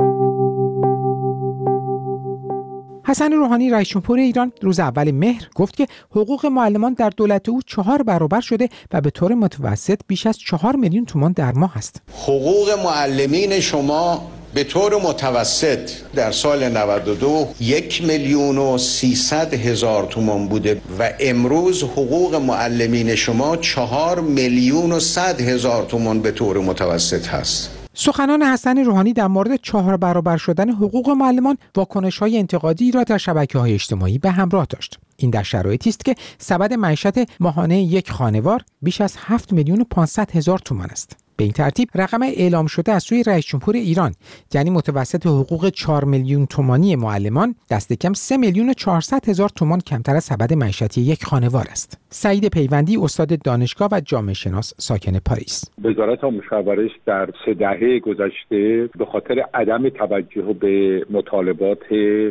حسن روحانی رئیس جمهور ایران روز اول مهر گفت که حقوق معلمان در دولت او 4 برابر شده و به طور متوسط بیش از 4 میلیون تومان در ماه است. حقوق معلمین شما به طور متوسط در سال 92 1,300,000 تومان بوده و امروز حقوق معلمین شما 4,100,000 تومان به طور متوسط هست. سخنان حسن روحانی در مورد 4 برابر شدن حقوق معلمان واکنش‌های انتقادی را در شبکه‌های اجتماعی به همراه داشت. این در شرایطی است که سبد معیشت ماهانه یک خانوار بیش از 7,500,000 تومان است. به این ترتیب رقم اعلام شده از سوی رئیس جمهور ایران، یعنی متوسط حقوق 4 میلیون تومانی معلمان، دست کم 3,400,000 تومان کمتر از سبد معیشتی یک خانوار است. سعید پیوندی استاد دانشگاه و جامعه شناس ساکن پاریس: وزارت آموزش و پرورش در 3 دهه گذشته به خاطر عدم توجه به مطالبات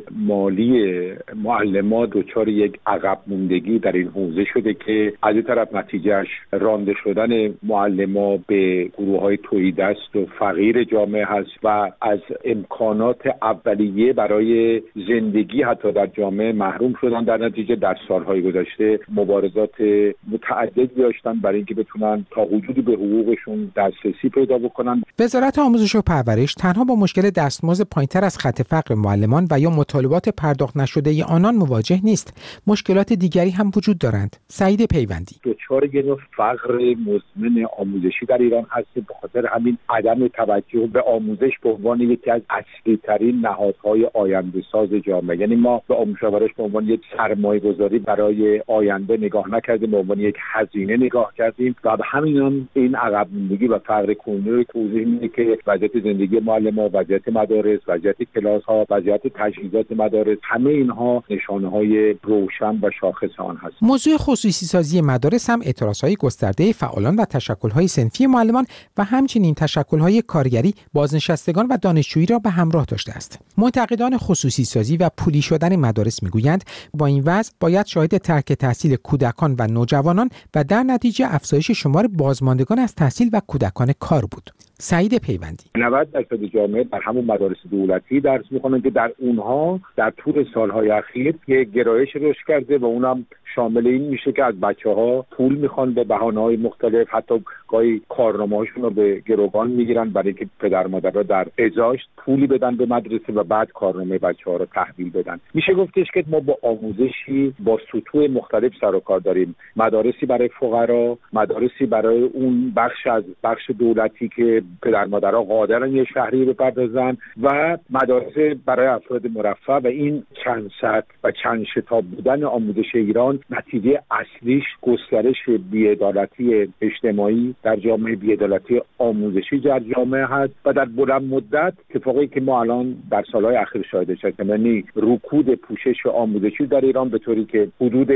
مالی معلمان دچار یک عقب موندگی در این حوزه شده که از این طرف نتیجهش رانده شدن معلمان به گروه‌های توحیدست و فقیر جامعه هست و از امکانات اولیه برای زندگی حتی در جامعه محروم شدن. در نتیجه در سالهای گذشته مبارزات متعددی داشتن برای اینکه بتونن تا حدودی به حقوقشون دسترسی پیدا بکنن. وزارت آموزش و پرورش تنها با مشکل دستمزد پایین‌تر از خط فقر معلمان و یا مطالبات پرداخت نشده آنان مواجه نیست. مشکلات دیگری هم وجود دارند. سعید پیوندی: دچار یه نوع فقر مزمن آموزشی در ایران هستیم به خاطر همین عدم توجه به آموزش به عنوان یکی از اصلی ترین نهادهای آینده ساز جامعه. یعنی ما به آموزش و پرورش به عنوان یک سرمایه‌گذاری برای آینده نگاه نکردیم، به عنوان یک هزینه نگاه کردیم و به همین هم این عقب موندگی و فقر کنونی توضیح میده که وضعیت زندگی معلمان، وضعیت مدارس، وضعیت کلاس‌ها، وضعیت تجهیزات مدارس، همه اینها نشانه‌های روشن و شاخص آن هست. موضوع خصوصی سازی مدارس هم اعتراض‌های گسترده فعالان و تشکل‌های صنفی معلمان و همچنین تشکل‌های کارگری، بازنشستگان و دانشجویی را به همراه داشته است. منتقدان خصوصی سازی و پولی شدن مدارس میگویند با این وضع باید شاهد ترک تحصیل کودکان و نوجوانان و در نتیجه افزایش شمار بازماندگان از تحصیل و کودکان کار بود. سعید پیوندی: 90% جامعه در همون مدارس دولتی درس می‌خونن که در اونها در طول سالهای اخیر یک گرایش رشد کرده و اونم شامل این میشه که از بچه‌ها پول میخوان به بهانه‌های مختلف، حتی گاهی کارنامه‌هاشون رو به گروگان میگیرن برای اینکه پدر مادرها در ازاش پولی بدن به مدرسه و بعد کارنامه بچه‌ها رو تحویل بدن. میشه گفتش که ما با آموزشی با سطوح مختلف سر و کار داریم. مدارسی برای فقرا، مدارسی برای اون بخش دولتی که پدر مادرها قادرن یه شهریه بپردازن و مدارس برای افراد مرفه و این چند سطح و چند شتاب بودن آموزش ایران نتیجه اصلیش گسترش بی‌عدالتی اجتماعی در جامعه، بی‌عدالتی آموزشی در جامعه هست و در بلند مدت اتفاقی که ما الان در سالهای اخیر شاهدش هستیم، یعنی رکود پوشش آموزشی در ایران به طوری که حدود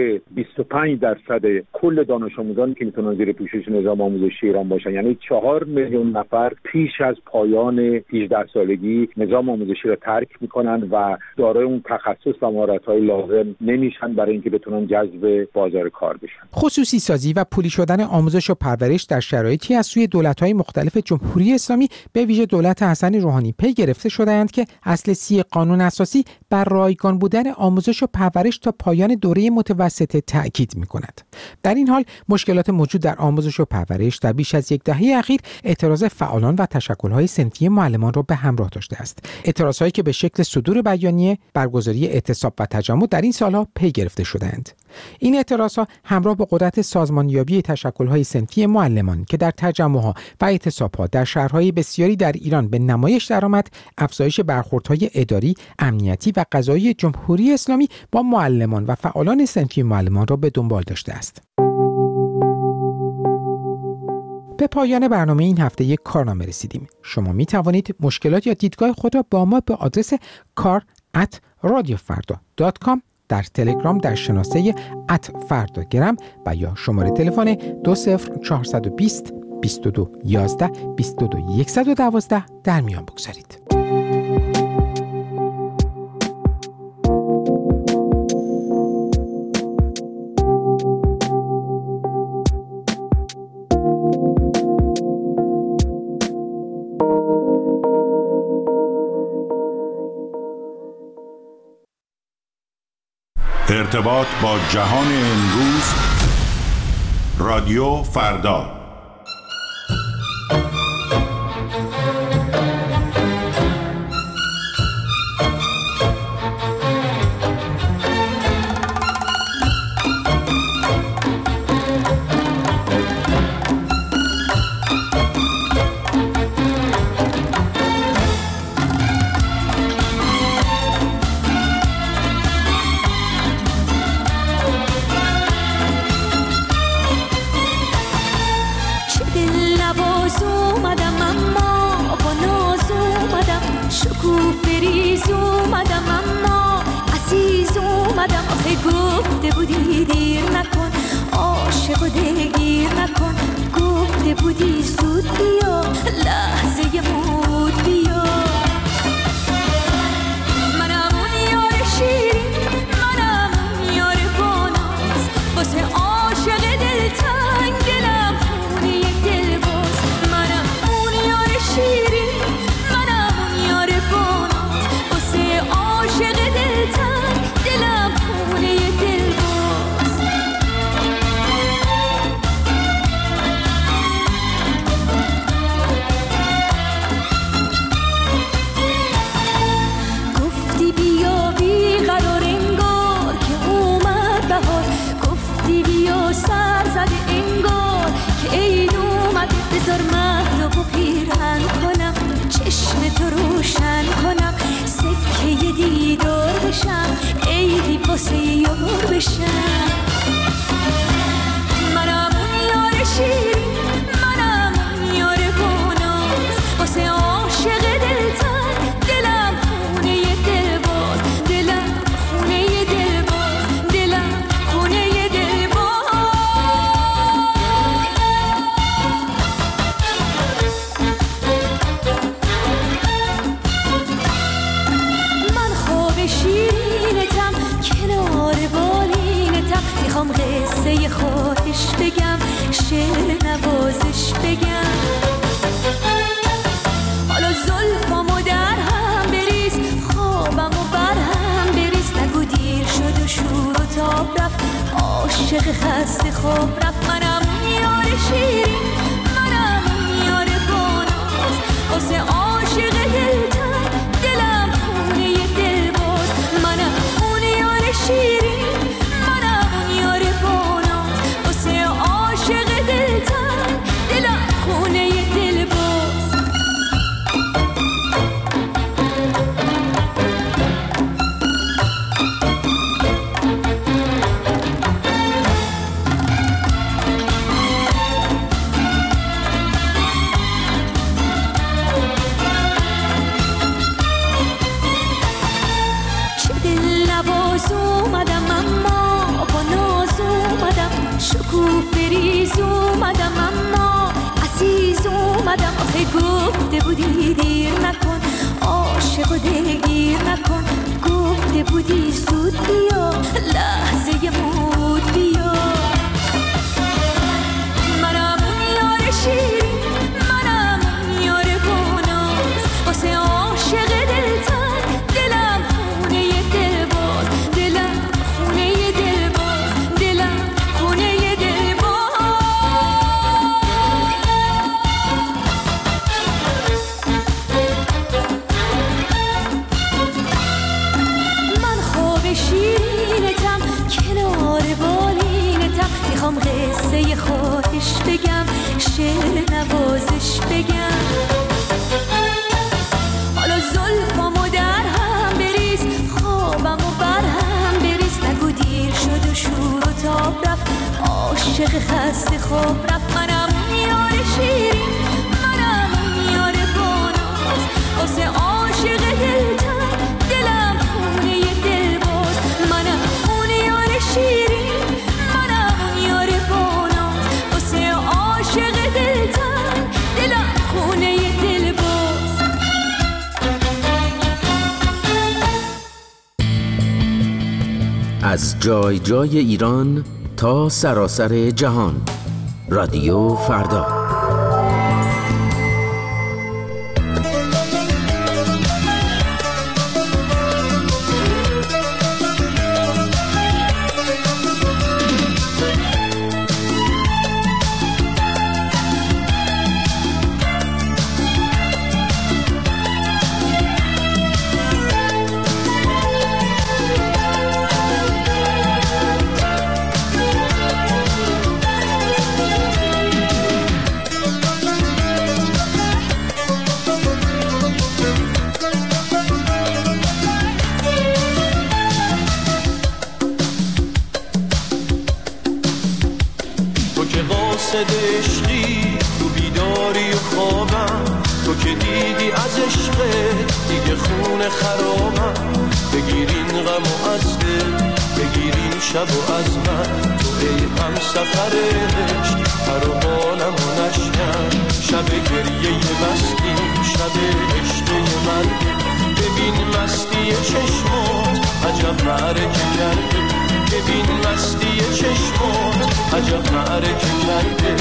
25% کل دانش آموزانی که میتونن زیر پوشش نظام آموزشی ایران باشن، یعنی 4 میلیون نفر پیش از پایان 18 سالگی نظام آموزشی را ترک میکنن و دارای اون تخصص و مهارت‌های لازم نمیشن برای اینکه بتونن جذب بازار کار بشن. خصوصی سازی و پولی شدن آموزش و پرورش در شرایطی از سوی دولت‌های مختلف جمهوری اسلامی به ویژه دولت حسن روحانی پی گرفته شدند که اصل 30 قانون اساسی بر رایگان بودن آموزش و پرورش تا پایان دوره متوسطه تأکید می‌کند. در این حال مشکلات موجود در آموزش و پرورش در بیش از یک دهه اخیر اعتراض فعالان و تشکل‌های صنفی معلمان را به همراه داشته است. اعتراضهایی که به شکل صدور بیانیه، برگزاری اعتصاب و تجمع در این سالها پی گرفته شدند. این اعتراضها همراه با قدرت سازمانیابی تشکل‌های صنفی معلمان که در تجمع‌ها و اعتصاب‌ها در شهرهای بسیاری در ایران به نمایش درآمد، افزایش برخوردهای اداری، امنیتی و قضایی جمهوری اسلامی با معلمان و فعالان صنفی معلمان را به دنبال داشته است. به پایان برنامه این هفته یک کارنامه رسیدیم. شما می توانید مشکلات یا دیدگاه خود را با ما به آدرس kar@radiofarda.com در تلگرام در شناسه @فرداگرم و یا شماره تلفن 20420 22 11 22 112 در میان بگذارید. ارتباط با جهان امروز، رادیو فردا. گفته بودی دیر نکن، عاشق و دلگیر نکن، گفته بودی زود بیا، لحظه مود بیا. منم اون یار شیرین، منم اون یار باناز، واسه عاشق دلتنگ دلم خونه یک دل باز. منم اون یار شیرین، منم اون یار باناز، واسه عاشق دلتنگ دلم خونه یک دل باز. گفتی بیا بیقرار انگار که اومد بهار، گفتی بیا سر زده انگار که عید اومد. بذار مهدو پیرهن کنم، چشم تو روشن کنم، سکه دیدار بشم، عیدی واسه یار بشم. منم اون یار شیرین، منم اون یار باناز، واسه عاشق دلتنگ دلم خونه دل باز، دلم خونه دل باز، دلم خونه دل باز. من خواب شیرینتم، کنار بالینتم، میخوام قصه خواهش بگم، شعر نوازش بگم. حالا زلفامو در هم بریز، خوابمو بر هم بریز، نگو دیر شد و شور و تاب رفت، عاشق خسته خواب رفت. منم اون یار شیرین، منم اون یار باناز، واسه عاشق دلتنگ دلم خونه دل باز. منم اون یار شیرین، منم اون یار باناز، واسه عاشق دلتنگ دلم خونه دل باز. چه دل نواز اومدم اما با ناز اومدم، شکوفه ریز اومدم اما عزیز اومدم. آخه گفته بودی دیر نکن، عاشق و دلگیر نکن، گفته بودی زود بیا، لحظه مود بیا. منم اون یار شیرین، میخوام قصه خواهش بگم، شعر نوازش بگم. حالا زلفامو در هم بریز، خوابمو بر هم بریز، نگو دیر شد و شور و تاب رفت، عاشق خسته خواب رفت. منم یار شیرین، منم یار باناز، واسه عاشق دلتر دلم خونه دل باز. منم اون یار شیرین، منم اون یار باناز، واسه عاشق دلتر دلم خونه دل باز. از جای جای ایران تا سراسر جهان، رادیو فردا. عشقی تو بیداری و خوابم، تو که دیدی از عشقت دیگه خونه خرابم. بگیرین غم و از دل، بگیرین شب و از من، تو ای هم سفر عشق هر حالم و نشکن. شب گریه مستی، شب عشق مرگ، ببین مستی چشمات عجب معرکه کرده. ببین مستی چشمات عجب معرکه کرده.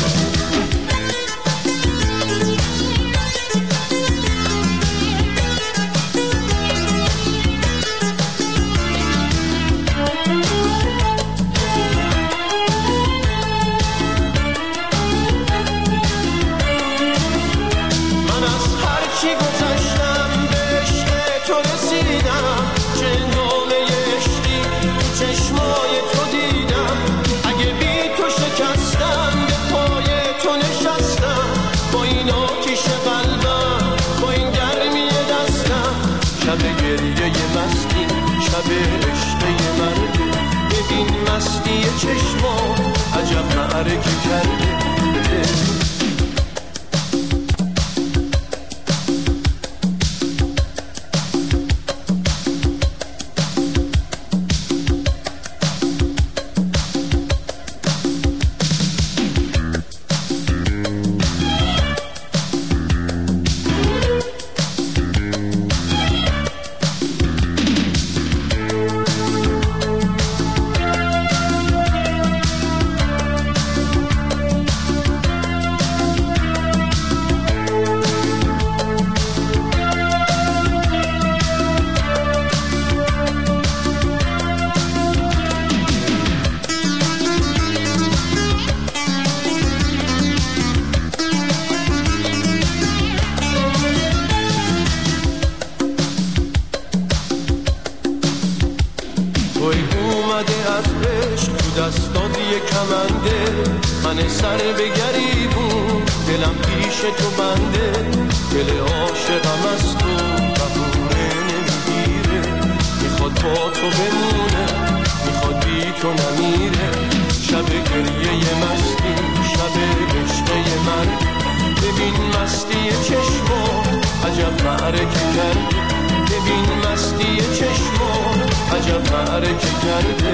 من از هر چی گذشتم به عشق تو رسیدم، چندامه عشقی تو چشمای تو دیدم. اگه بی تو شکستم به پای تو نشستم، با این آتیش قلبم، با این گرمی دستم. شب گریه مستی، شب عشق مرده، ببین مستی چشمات عجب معرکه کرده. من سر به گریبون دلم پیش تو بنده، دل عاشقم از تو بهونه نمیگیره. میخواد با تو بمونه، میخواد بی تو نمیره. شب گریه مستی، شب عشق مرگ، ببین مستی چشمات عجب معرکه کرده. ببین مستی چشمات عجب معرکه کرده.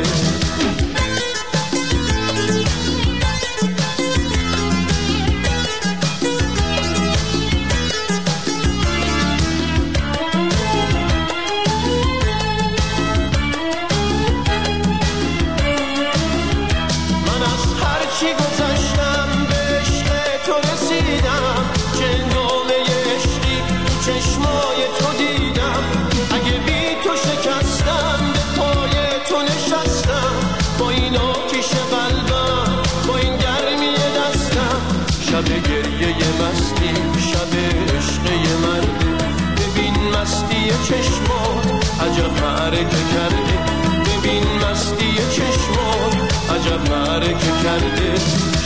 شب گریه مستی، شب عشق مرده، ببین مستی چشمات عجب معرکه کرده. ببین مستی چشمات عجب معرکه کرده.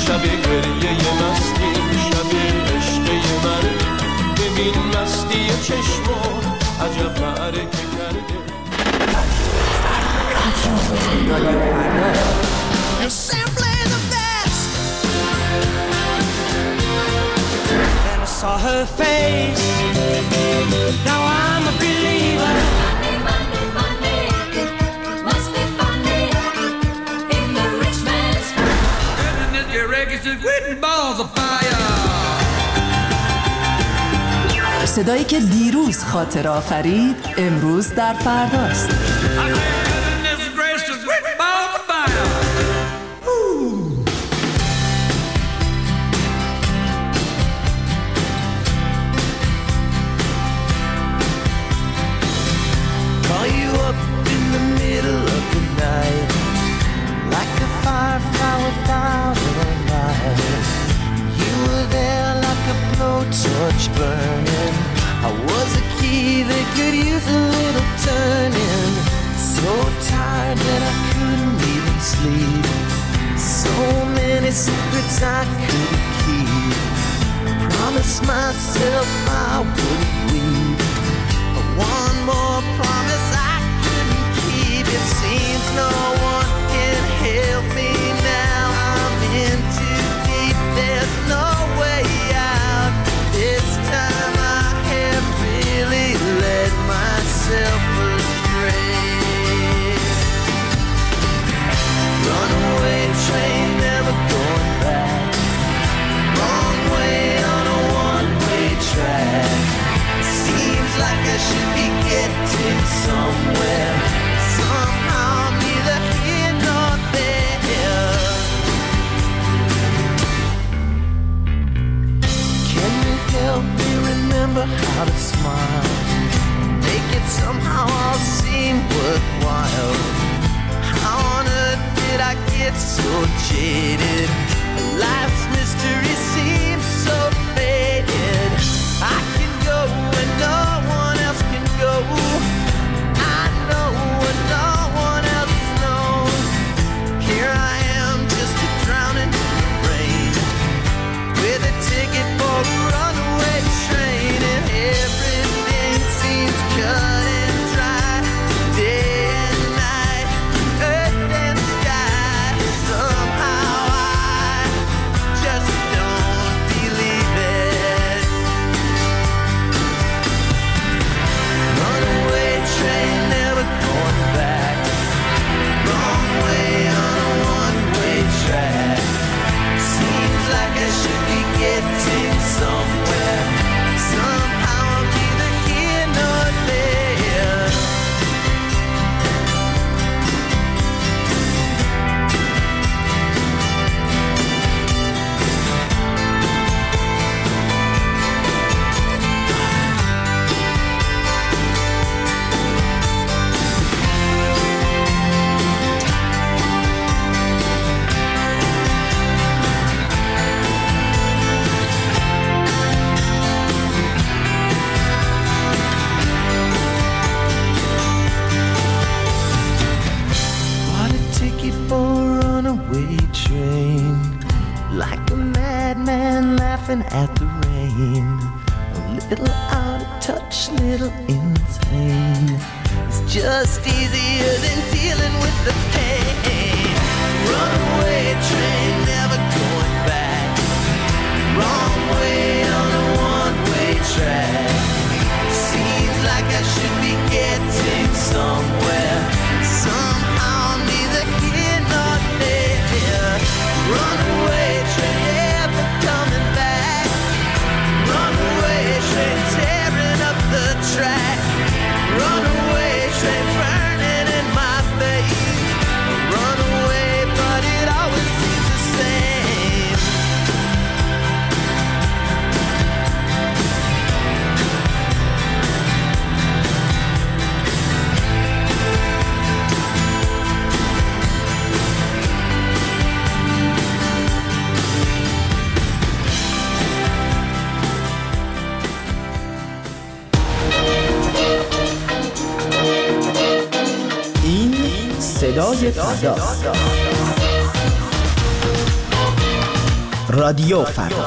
شب گریه مستی شب عشق من ببین مستی چشمو عجب معرکه کرده You're simply the best. Then I saw her face. Now I'm a believer. Monday, Monday, must be funny in the rich man's world. And if your records are written balls of fire. صدایی که دیروز خاطر آفرید امروز در فرداست. Torch burning, I was a key that could use a little turning. So tired that I couldn't even sleep. So many secrets I couldn't keep. Promised myself I wouldn't weep. But one more promise I couldn't keep. It seems no one can help me now. I'm in too deep. There's no way out. This time I have really led myself astray. Runaway train, never going back. Wrong way on a one-way track. Seems like I should be getting somewhere. Somehow I'm neither here nor there. Can you help me remember how to smile? Make it somehow all seem worthwhile. How on earth did I get so jaded? Life's mystery seems so faded. I can go where no one else can go. I know what no one else knows. Here I am, just a drowning in the rain, with a ticket for a runaway train, and everything seems cut and dry. Day and night, earth and sky. Somehow I just don't believe it. Runaway train, never going back. Wrong way on a one-way track. Seems like I should be getting somewhere. Somehow I'm neither here nor there. Bought a ticket for a runaway train, like a madman laughing at the rain. A little out of touch, little insane. It's just easier than dealing with the pain. Runaway train, never going back. Wrong way on a one-way track. Seems like I should be getting somewhere. Somehow I'm neither here nor there. Runaway train, never coming back. Runaway train, tearing up the track. Runaway train, burning in my face. Runaway, but it always seems the same. صدای فردا. رادیو فردا.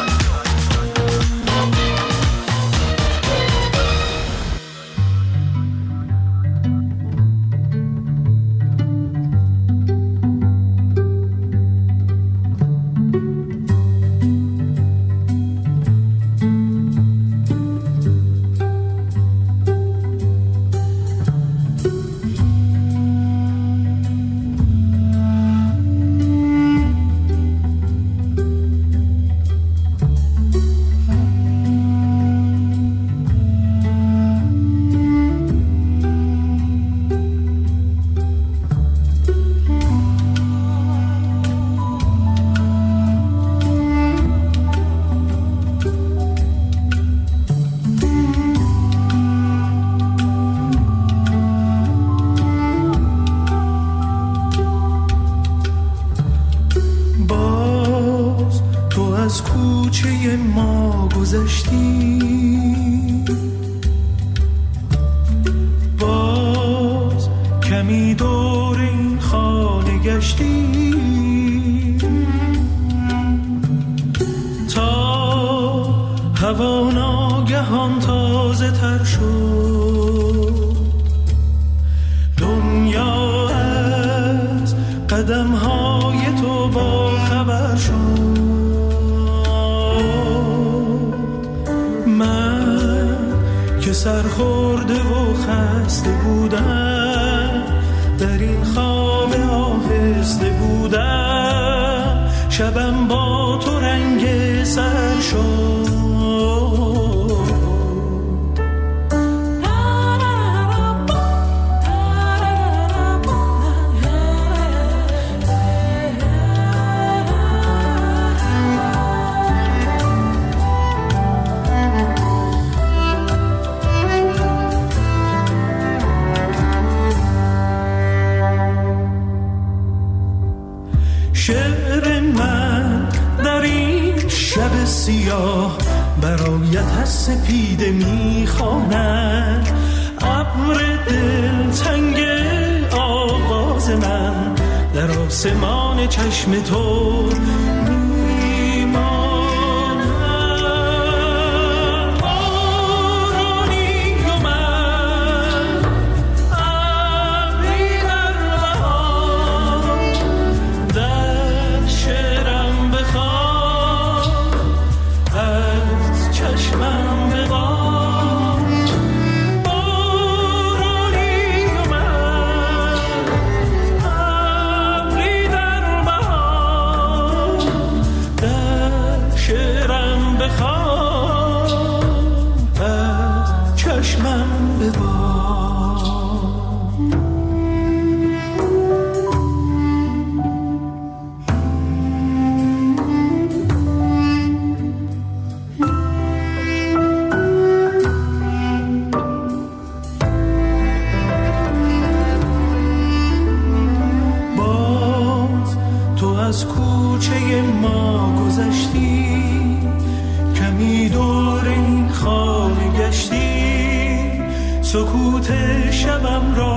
سرخورده و خسته بودم، در این خواب آهسته بودم، شبم با تو رنگ سر شد. شعر من در این شب سیاه برایت از سپیده میخواند، ابر دلتنگ آواز من در آسمان چشم تو از کوچه ما گذشتی، کمی دور این خانه گشتی، سکوت شبم را